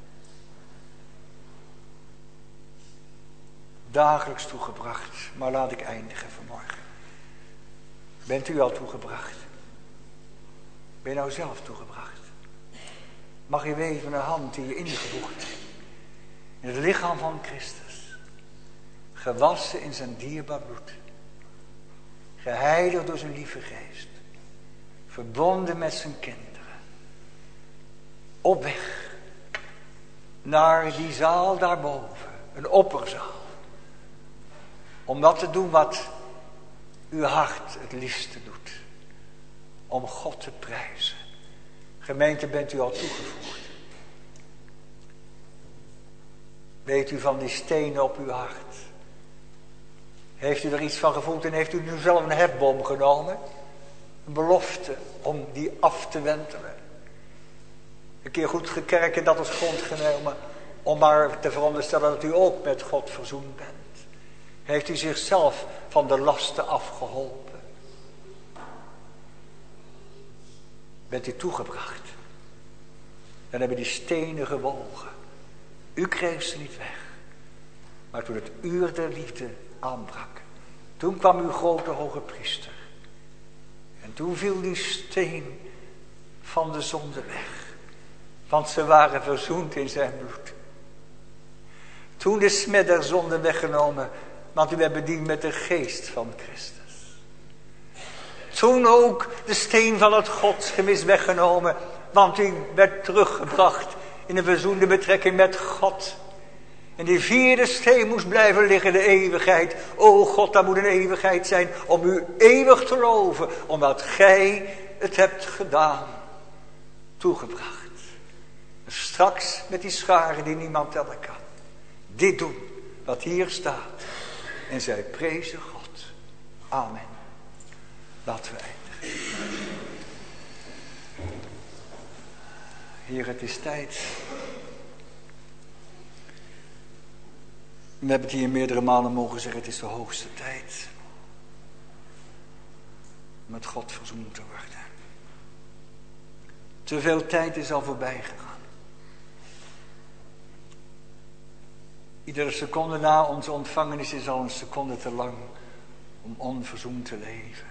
S2: Dagelijks toegebracht. Maar laat ik eindigen vanmorgen. Bent u al toegebracht? Ben je nou zelf toegebracht? Mag je weten een hand die je ingevoegd heeft. In het lichaam van Christus. Gewassen in zijn dierbaar bloed. Geheiligd door zijn lieve geest. Verbonden met zijn kinderen. Op weg. Naar die zaal daarboven. Een opperzaal. Om dat te doen wat uw hart het liefste doet. Om God te prijzen. Gemeente, bent u al toegevoegd? Weet u van die stenen op uw hart? Heeft u er iets van gevoeld en heeft u nu zelf een hefboom genomen? Een belofte om die af te wentelen. Een keer goed gekerkt en dat als grond genomen. Om maar te veronderstellen dat u ook met God verzoend bent. Heeft u zichzelf van de lasten afgeholpen? Bent u toegebracht? Dan hebben die stenen gewogen. U kreeg ze niet weg. Maar toen het uur der liefde aanbrak. Toen kwam uw grote hoge priester. En toen viel die steen van de zonde weg. Want ze waren verzoend in zijn bloed. Toen de smet der zonde weggenomen. Want u werd bediend met de geest van Christus. Toen ook de steen van het godsgemis weggenomen. Want u werd teruggebracht in een verzoende betrekking met God. En die vierde steen moest blijven liggen, de eeuwigheid. O God, dat moet een eeuwigheid zijn om u eeuwig te loven. Omdat gij het hebt gedaan. Toegebracht. En straks met die scharen die niemand tellen kan. Dit doen wat hier staat. En zij prezen God. Amen. Laten we eindigen. Heer, het is tijd. We hebben het hier meerdere malen mogen zeggen. Het is de hoogste tijd. Om met God verzoend te worden. Te veel tijd is al voorbij gegaan. Iedere seconde na onze ontvangenis is al een seconde te lang om onverzoend te leven.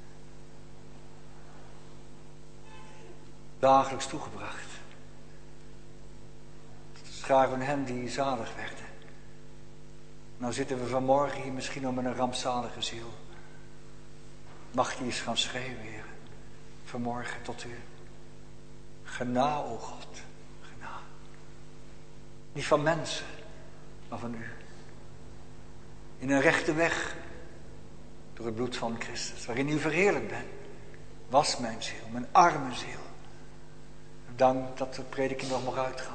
S2: Dagelijks toegebracht. Schaar van hen die zalig werden. Nou zitten we vanmorgen hier misschien nog met een rampzalige ziel. Mag die eens gaan schreeuwen, Heer. Vanmorgen tot u. Gena, o God. Gena. Niet van mensen, maar van u. In een rechte weg. Door het bloed van Christus. Waarin u verheerlijk bent. Was mijn ziel, mijn arme ziel. Dank dat de prediking nog mag uitgaan.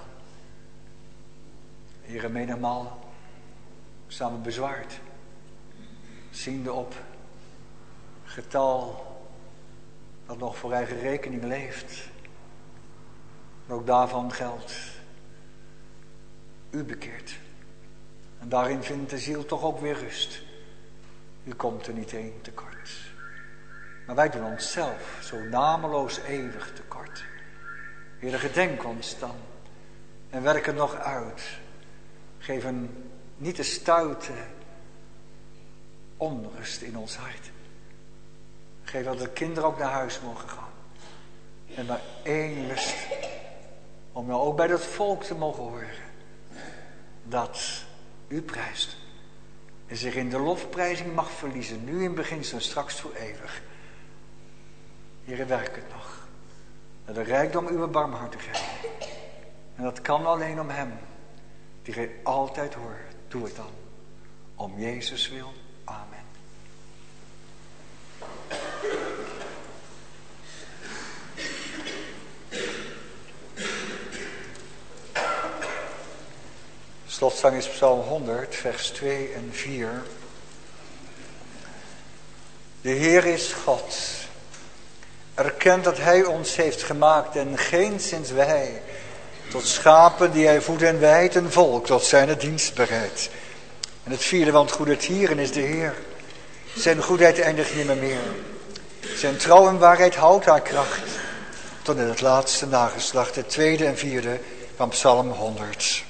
S2: Heer, en menigmaal staan we bezwaard. Ziende op getal dat nog voor eigen rekening leeft. En ook daarvan geldt. U bekeert. En daarin vindt de ziel toch ook weer rust. U komt er niet één tekort. Maar wij doen onszelf zo nameloos eeuwig tekort. Heer, gedenk ons dan. En werk het nog uit. Geef een niet te stuiten onrust in ons hart. Geef dat de kinderen ook naar huis mogen gaan. En maar één lust. Om nou ook bij dat volk te mogen horen. Dat u prijst. En zich in de lofprijzing mag verliezen. Nu in beginsel en straks voor eeuwig. Heer, werk het nog. Naar de rijkdom uw barmhartigheid. En dat kan alleen om hem. Die gij altijd hoort. Doe het dan. Om Jezus wil. Amen. Slotzang is Psalm honderd, vers twee en vier. De Heer is God. Erkent dat hij ons heeft gemaakt en geenszins wij. Tot schapen die hij voedt en wijdt, een volk tot zijn dienst bereidt. En het vierde, want goedertieren is de Heer. Zijn goedheid eindigt nimmer meer. Zijn trouw en waarheid houdt haar kracht. Tot in het laatste nageslacht, het tweede en vierde van Psalm honderd.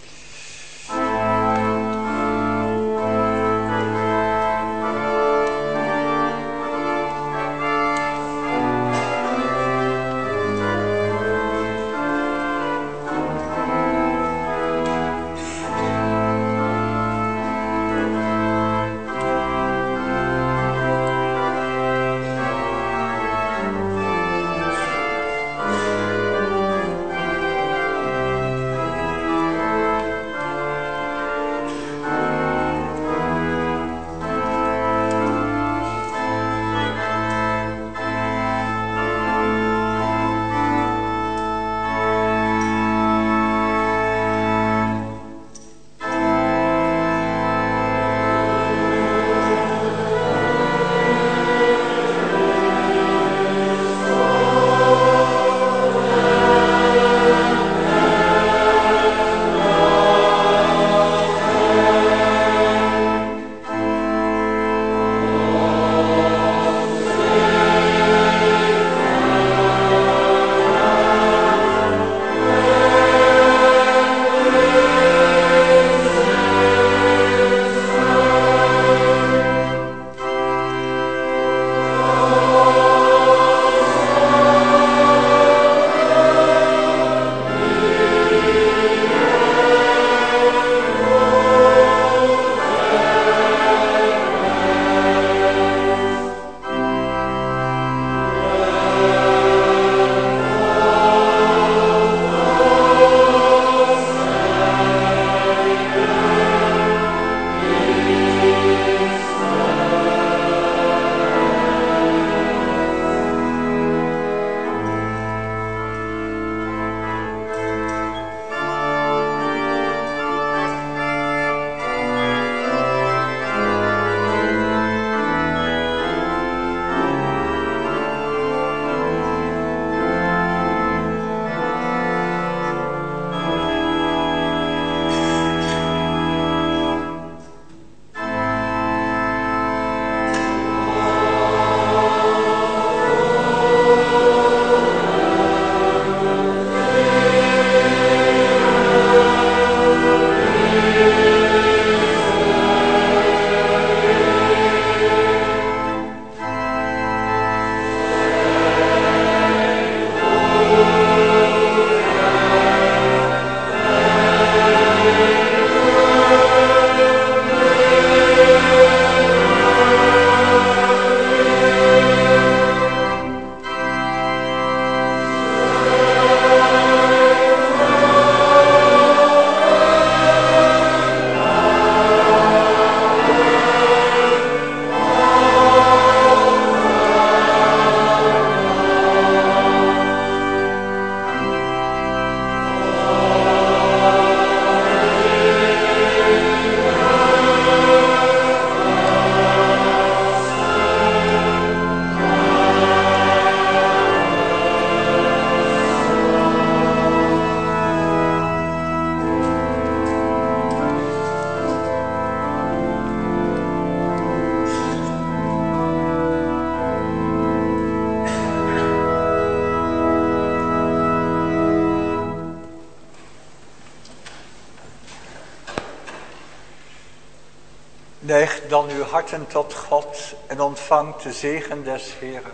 S2: Neigt dan uw harten tot God en ontvangt de zegen des Heeren.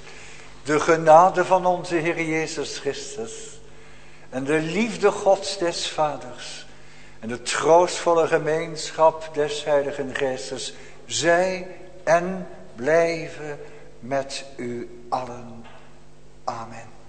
S2: De genade van onze Heer Jezus Christus en de liefde Gods des Vaders en de troostvolle gemeenschap des Heiligen Geestes zij en blijven met u allen. Amen.